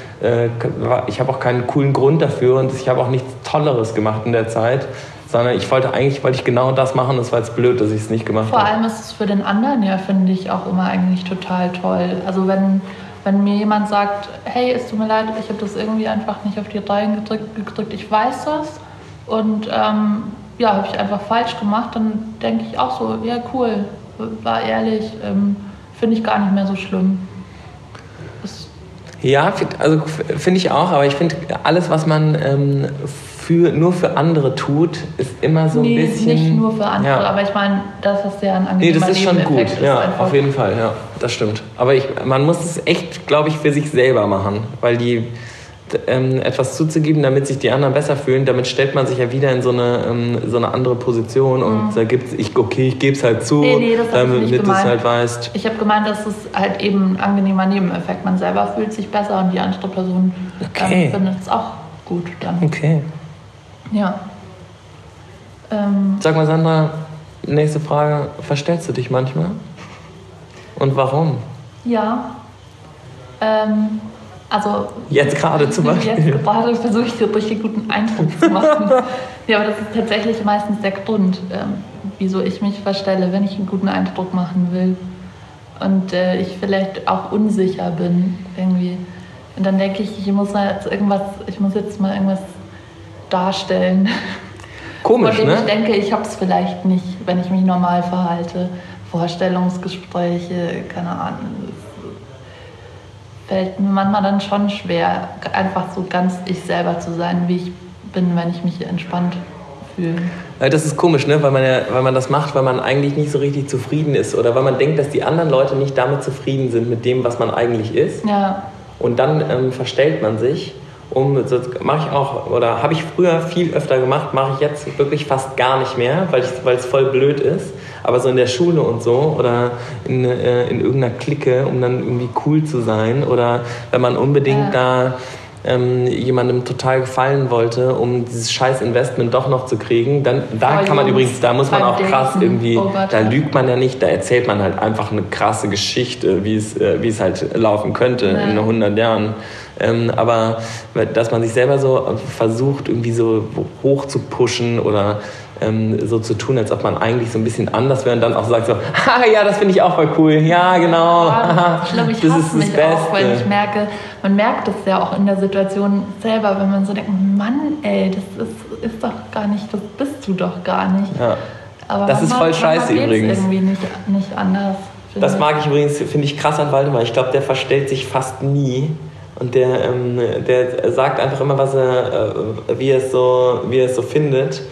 Speaker 2: ich habe auch keinen coolen Grund dafür und ich habe auch nichts Tolleres gemacht in der Zeit, sondern wollte ich genau das machen, das war jetzt blöd, dass ich es nicht gemacht habe.
Speaker 4: Vor allem ist es für den anderen ja, finde ich, auch immer eigentlich total toll. Also wenn mir jemand sagt, hey, es tut mir leid, ich habe das irgendwie einfach nicht auf die Reihen gedrückt, ich weiß das und habe ich einfach falsch gemacht, dann denke ich auch so, ja cool, war ehrlich, finde ich gar nicht mehr so schlimm.
Speaker 2: Ja, also finde ich auch, aber ich finde, alles, was man nur für andere tut, ist immer so ein bisschen...
Speaker 4: nicht nur für andere, ja. Aber ich meine, das ist ja ein angenehmer
Speaker 2: das ist schon gut,
Speaker 4: Nebeneffekt.
Speaker 2: Ja, auf jeden Fall, ja, das stimmt. Aber man muss es echt, glaube ich, für sich selber machen, weil etwas zuzugeben, damit sich die anderen besser fühlen, damit stellt man sich ja wieder in so eine andere Position und da ich gebe es halt zu, damit du es halt weißt.
Speaker 4: Ich habe gemeint, dass es halt eben ein angenehmer Nebeneffekt. Man selber fühlt sich besser und die andere Person findet es auch gut dann.
Speaker 2: Okay.
Speaker 4: Ja.
Speaker 2: Sag mal, Sandra, nächste Frage. Verstellst du dich manchmal? Und warum?
Speaker 4: Ja. Also
Speaker 2: jetzt gerade zum Beispiel.
Speaker 4: Jetzt gerade versuche ich den richtig guten Eindruck zu machen. Ja, aber das ist tatsächlich meistens der Grund, wieso ich mich verstelle, wenn ich einen guten Eindruck machen will. Und ich vielleicht auch unsicher bin irgendwie. Und dann denke ich, ich muss jetzt mal irgendwas darstellen.
Speaker 2: Komisch,
Speaker 4: von dem
Speaker 2: ne?
Speaker 4: ich denke, ich habe es vielleicht nicht, wenn ich mich normal verhalte. Vorstellungsgespräche, keine Ahnung. Fällt mir manchmal dann schon schwer, einfach so ganz ich selber zu sein, wie ich bin, wenn ich mich entspannt fühle.
Speaker 2: Das ist komisch, ne? Weil man das macht, weil man eigentlich nicht so richtig zufrieden ist oder weil man denkt, dass die anderen Leute nicht damit zufrieden sind mit dem, was man eigentlich ist.
Speaker 4: Ja.
Speaker 2: Und dann verstellt man sich. Mache ich auch, oder habe ich früher viel öfter gemacht, mache ich jetzt wirklich fast gar nicht mehr, weil es voll blöd ist. Aber so in der Schule und so oder in irgendeiner Clique, um dann irgendwie cool zu sein oder wenn man unbedingt da jemandem total gefallen wollte, um dieses scheiß Investment doch noch zu kriegen, dann da kann man übrigens, da muss man auch krass irgendwie, da lügt man ja nicht, da erzählt man halt einfach eine krasse Geschichte, wie es halt laufen könnte in 100 Jahren. Aber dass man sich selber so versucht, irgendwie so hoch zu pushen oder so zu tun, als ob man eigentlich so ein bisschen anders wäre und dann auch sagt so, ja, das finde ich auch voll cool, ja, genau.
Speaker 4: Ja, ich glaube, ich hasse mich auch, weil ich merke, man merkt es ja auch in der Situation selber, wenn man so denkt, Mann, ey, das ist doch gar nicht, das bist du doch gar nicht.
Speaker 2: Ja.
Speaker 4: Aber
Speaker 2: das ist voll scheiße übrigens.
Speaker 4: Irgendwie nicht anders.
Speaker 2: Das mag ich übrigens, finde ich krass an Waldemar. Ich glaube, der verstellt sich fast nie. Und der sagt einfach immer, wie er es so findet.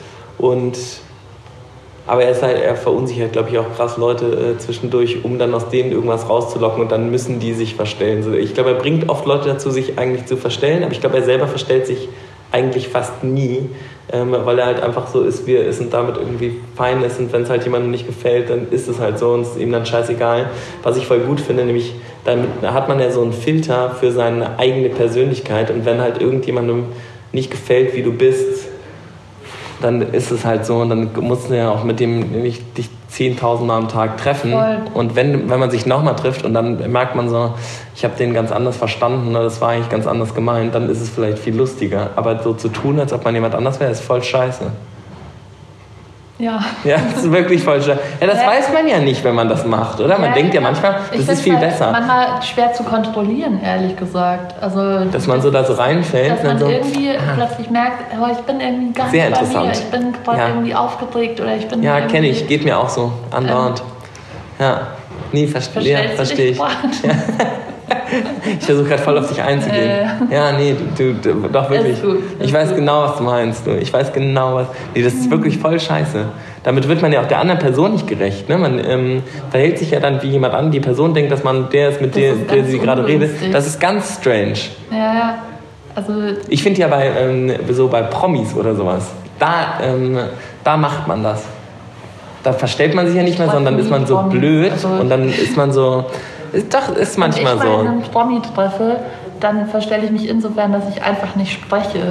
Speaker 2: Aber er verunsichert, glaube ich, auch krass Leute zwischendurch, um dann aus denen irgendwas rauszulocken und dann müssen die sich verstellen. Ich glaube, er bringt oft Leute dazu, sich eigentlich zu verstellen, aber ich glaube, er selber verstellt sich eigentlich fast nie, weil er halt einfach so ist, wie er ist und damit irgendwie fein ist und wenn es halt jemandem nicht gefällt, dann ist es halt so und es ist ihm dann scheißegal. Was ich voll gut finde, nämlich da hat man ja so einen Filter für seine eigene Persönlichkeit und wenn halt irgendjemandem nicht gefällt, wie du bist, dann ist es halt so und dann musst du ja auch mit dem nicht dich 10.000 Mal am Tag treffen. Voll. Und wenn man sich nochmal trifft und dann merkt man so, ich habe den ganz anders verstanden oder das war eigentlich ganz anders gemeint, dann ist es vielleicht viel lustiger. Aber so zu tun, als ob man jemand anders wäre, ist voll scheiße.
Speaker 4: Ja.
Speaker 2: Ja, das ist wirklich voll scheiße. Ja, das weiß man ja nicht, wenn man das macht, oder? Man denkt ja manchmal, das ist viel besser.
Speaker 4: Manchmal schwer zu kontrollieren, ehrlich gesagt. Also,
Speaker 2: dass man so da so reinfällt.
Speaker 4: Dass man so irgendwie plötzlich merkt, oh, ich bin irgendwie gar nicht bei mir. Ich bin gerade irgendwie aufgeregt oder ich bin
Speaker 2: ja, kenne ich. Geht mir auch so. Andauernd. Ja. Nie verstehe ich. Ja. Ich versuche gerade voll auf dich einzugehen. Ja, nee, du doch wirklich. Ich weiß genau, was du meinst. Ich weiß genau, was. Nee, das ist wirklich voll scheiße. Damit wird man ja auch der anderen Person nicht gerecht. Ne? Man verhält sich ja dann wie jemand an. Die Person denkt, dass man der ist, mit der sie gerade redet. Das ist ganz strange.
Speaker 4: Ja, also.
Speaker 2: Ich finde ja bei Promis oder sowas, da macht man das. Da verstellt man sich ja nicht mehr, sondern ist man so blöd und dann ist man so. Doch, ist manchmal so.
Speaker 4: Wenn ich mal einen Promi treffe, dann verstelle ich mich insofern, dass ich einfach nicht spreche.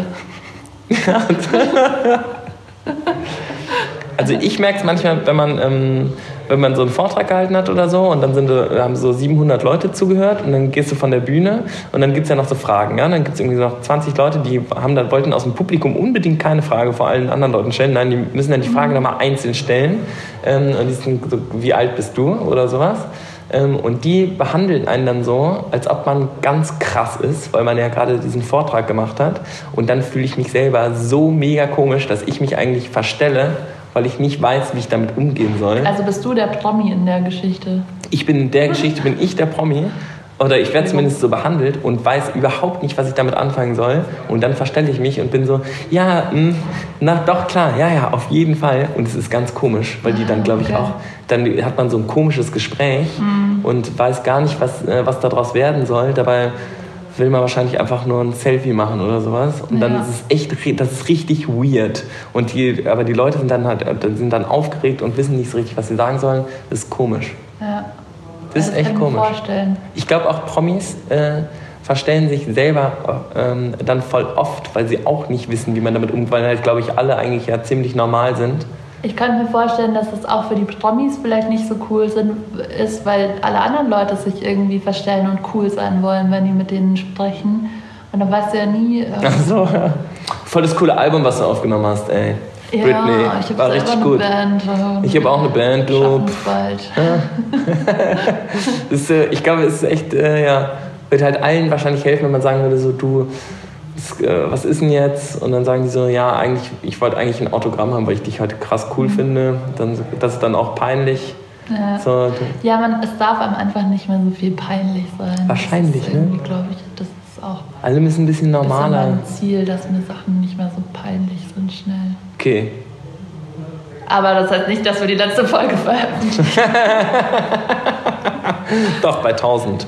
Speaker 2: Also ich merke es manchmal, wenn man so einen Vortrag gehalten hat oder so und dann haben so 700 Leute zugehört und dann gehst du von der Bühne und dann gibt es ja noch so Fragen. Ja? Dann gibt es irgendwie noch 20 Leute, die wollten aus dem Publikum unbedingt keine Frage vor allen anderen Leuten stellen. Nein, die müssen dann die Frage nochmal einzeln stellen. Und die sind so, wie alt bist du oder sowas. Und die behandeln einen dann so, als ob man ganz krass ist, weil man ja gerade diesen Vortrag gemacht hat. Und dann fühle ich mich selber so mega komisch, dass ich mich eigentlich verstelle, weil ich nicht weiß, wie ich damit umgehen soll.
Speaker 4: Also bist du der Promi in der Geschichte?
Speaker 2: In der Geschichte bin ich der Promi. Oder ich werde zumindest so behandelt und weiß überhaupt nicht, was ich damit anfangen soll. Und dann verstelle ich mich und bin so, ja, na doch, klar, ja, auf jeden Fall. Und es ist ganz komisch, weil die dann, glaube ich, auch, dann hat man so ein komisches Gespräch und weiß gar nicht, was daraus werden soll. Dabei will man wahrscheinlich einfach nur ein Selfie machen oder sowas. Und dann ist es das ist richtig weird. Aber die Leute sind dann aufgeregt und wissen nicht so richtig, was sie sagen sollen. Das ist komisch.
Speaker 4: Ja.
Speaker 2: Das ist echt komisch. Ich glaube auch Promis verstellen sich selber dann voll oft, weil sie auch nicht wissen, wie man damit umgeht, weil halt, glaube ich, alle eigentlich ja ziemlich normal sind.
Speaker 4: Ich kann mir vorstellen, dass das auch für die Promis vielleicht nicht so cool ist, weil alle anderen Leute sich irgendwie verstellen und cool sein wollen, wenn die mit denen sprechen. Und dann weißt du ja nie...
Speaker 2: Ach so, ja. Voll das coole Album, was du aufgenommen hast, ey.
Speaker 4: Ja,
Speaker 2: Britney,
Speaker 4: ich
Speaker 2: war richtig gut.
Speaker 4: Band,
Speaker 2: ich habe auch eine Band, du.
Speaker 4: Bald.
Speaker 2: Ich glaube, es ist echt, wird halt allen wahrscheinlich helfen, wenn man sagen würde, so du was ist denn jetzt? Und dann sagen die so, ja, ich wollte eigentlich ein Autogramm haben, weil ich dich halt krass cool finde. Das ist dann auch peinlich.
Speaker 4: Ja,
Speaker 2: So,
Speaker 4: es darf einem einfach nicht mehr so viel peinlich sein.
Speaker 2: Wahrscheinlich,
Speaker 4: das ist irgendwie, glaube ich, das ist auch
Speaker 2: alle müssen ein bisschen normaler.
Speaker 4: mein Ziel, dass mir Sachen nicht mehr so peinlich sind schnell.
Speaker 2: Okay.
Speaker 4: Aber das heißt nicht, dass wir die letzte Folge veröffentlichen.
Speaker 2: Doch, bei 1000.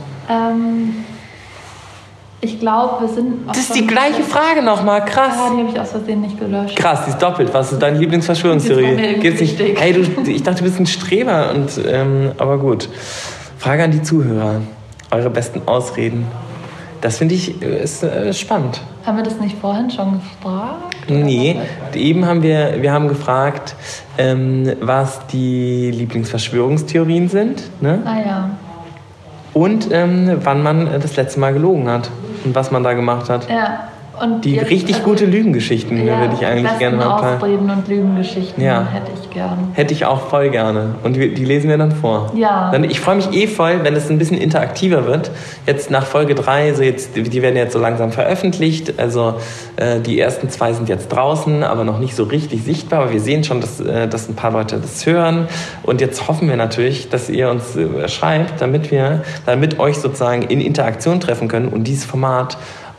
Speaker 4: Ich glaube, wir sind...
Speaker 2: Das ist die gleiche Frage nochmal, krass.
Speaker 4: Ja, die habe ich aus Versehen nicht gelöscht.
Speaker 2: Krass, die ist doppelt. Was ist deine Lieblingsverschwörungstheorie? Gibt's nicht. Hey, ich dachte, du bist ein Streber. Aber gut. Frage an die Zuhörer. Eure besten Ausreden. Das finde ich ist spannend.
Speaker 4: Haben wir das nicht vorhin schon gefragt?
Speaker 2: Nee, eben haben wir haben gefragt, was die Lieblingsverschwörungstheorien sind. Ne?
Speaker 4: Ah ja.
Speaker 2: Und wann man das letzte Mal gelogen hat und was man da gemacht hat.
Speaker 4: Ja. Und
Speaker 2: Die
Speaker 4: jetzt,
Speaker 2: richtig gute Lügengeschichten würde ich eigentlich gerne mal teilen.
Speaker 4: Ausreden und Lügengeschichten hätte ich gern.
Speaker 2: Hätte ich auch voll gerne. Und die lesen wir dann vor.
Speaker 4: Ja.
Speaker 2: Ich freue mich voll, wenn es ein bisschen interaktiver wird. Jetzt nach Folge 3, die werden jetzt so langsam veröffentlicht. Also die ersten 2 sind jetzt draußen, aber noch nicht so richtig sichtbar. Aber wir sehen schon, dass ein paar Leute das hören. Und jetzt hoffen wir natürlich, dass ihr uns schreibt, damit euch sozusagen in Interaktion treffen können und dieses Format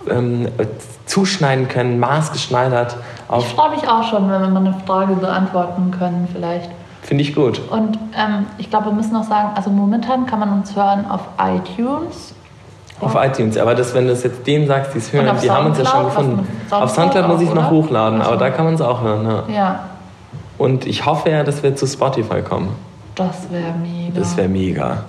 Speaker 2: zuschneiden können, maßgeschneidert.
Speaker 4: Ich freue mich auch schon, wenn wir mal eine Frage beantworten können vielleicht.
Speaker 2: Finde ich gut.
Speaker 4: Und ich glaube, wir müssen noch sagen, also momentan kann man uns hören auf iTunes.
Speaker 2: Auf iTunes, aber wenn du es jetzt denen sagst, die es hören, die haben uns ja schon gefunden. Auf Soundcloud muss ich es noch hochladen, aber da kann man es auch hören. Ja. Und ich hoffe ja, dass wir zu Spotify kommen.
Speaker 4: Das wäre mega.
Speaker 2: Das wäre mega.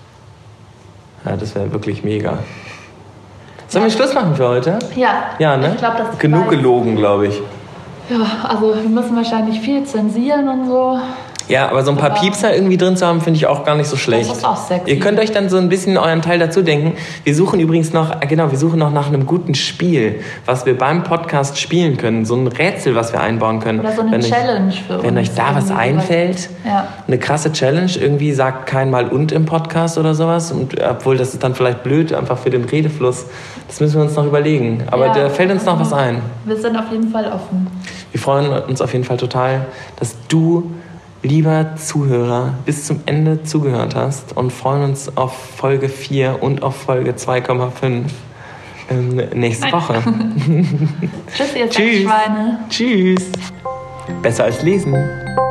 Speaker 2: Ja, das wäre wirklich mega. Sollen wir Schluss machen für heute?
Speaker 4: Ja,
Speaker 2: ne?
Speaker 4: Ich glaube, das
Speaker 2: genug gelogen, glaube ich.
Speaker 4: Ja, also wir müssen wahrscheinlich viel zensieren und so.
Speaker 2: Ja, aber so ein paar Piepser irgendwie drin zu haben, finde ich auch gar nicht so schlecht.
Speaker 4: Das ist auch sexy.
Speaker 2: Ihr könnt euch dann so ein bisschen euren Teil dazu denken. Wir suchen übrigens noch nach einem guten Spiel, was wir beim Podcast spielen können. So ein Rätsel, was wir einbauen können.
Speaker 4: Oder so eine Challenge für uns.
Speaker 2: Wenn euch da was einfällt, eine krasse Challenge, irgendwie sagt kein Mal und im Podcast oder sowas. Und obwohl, das ist dann vielleicht blöd, einfach für den Redefluss. Das müssen wir uns noch überlegen. Aber da fällt uns noch was ein.
Speaker 4: Wir sind auf jeden Fall offen.
Speaker 2: Wir freuen uns auf jeden Fall total, dass du, lieber Zuhörer, bis zum Ende zugehört hast und freuen uns auf Folge 4 und auf Folge 2,5 nächste Woche.
Speaker 4: Tschüss, ihr Sexschweine.
Speaker 2: Tschüss. Besser als lesen.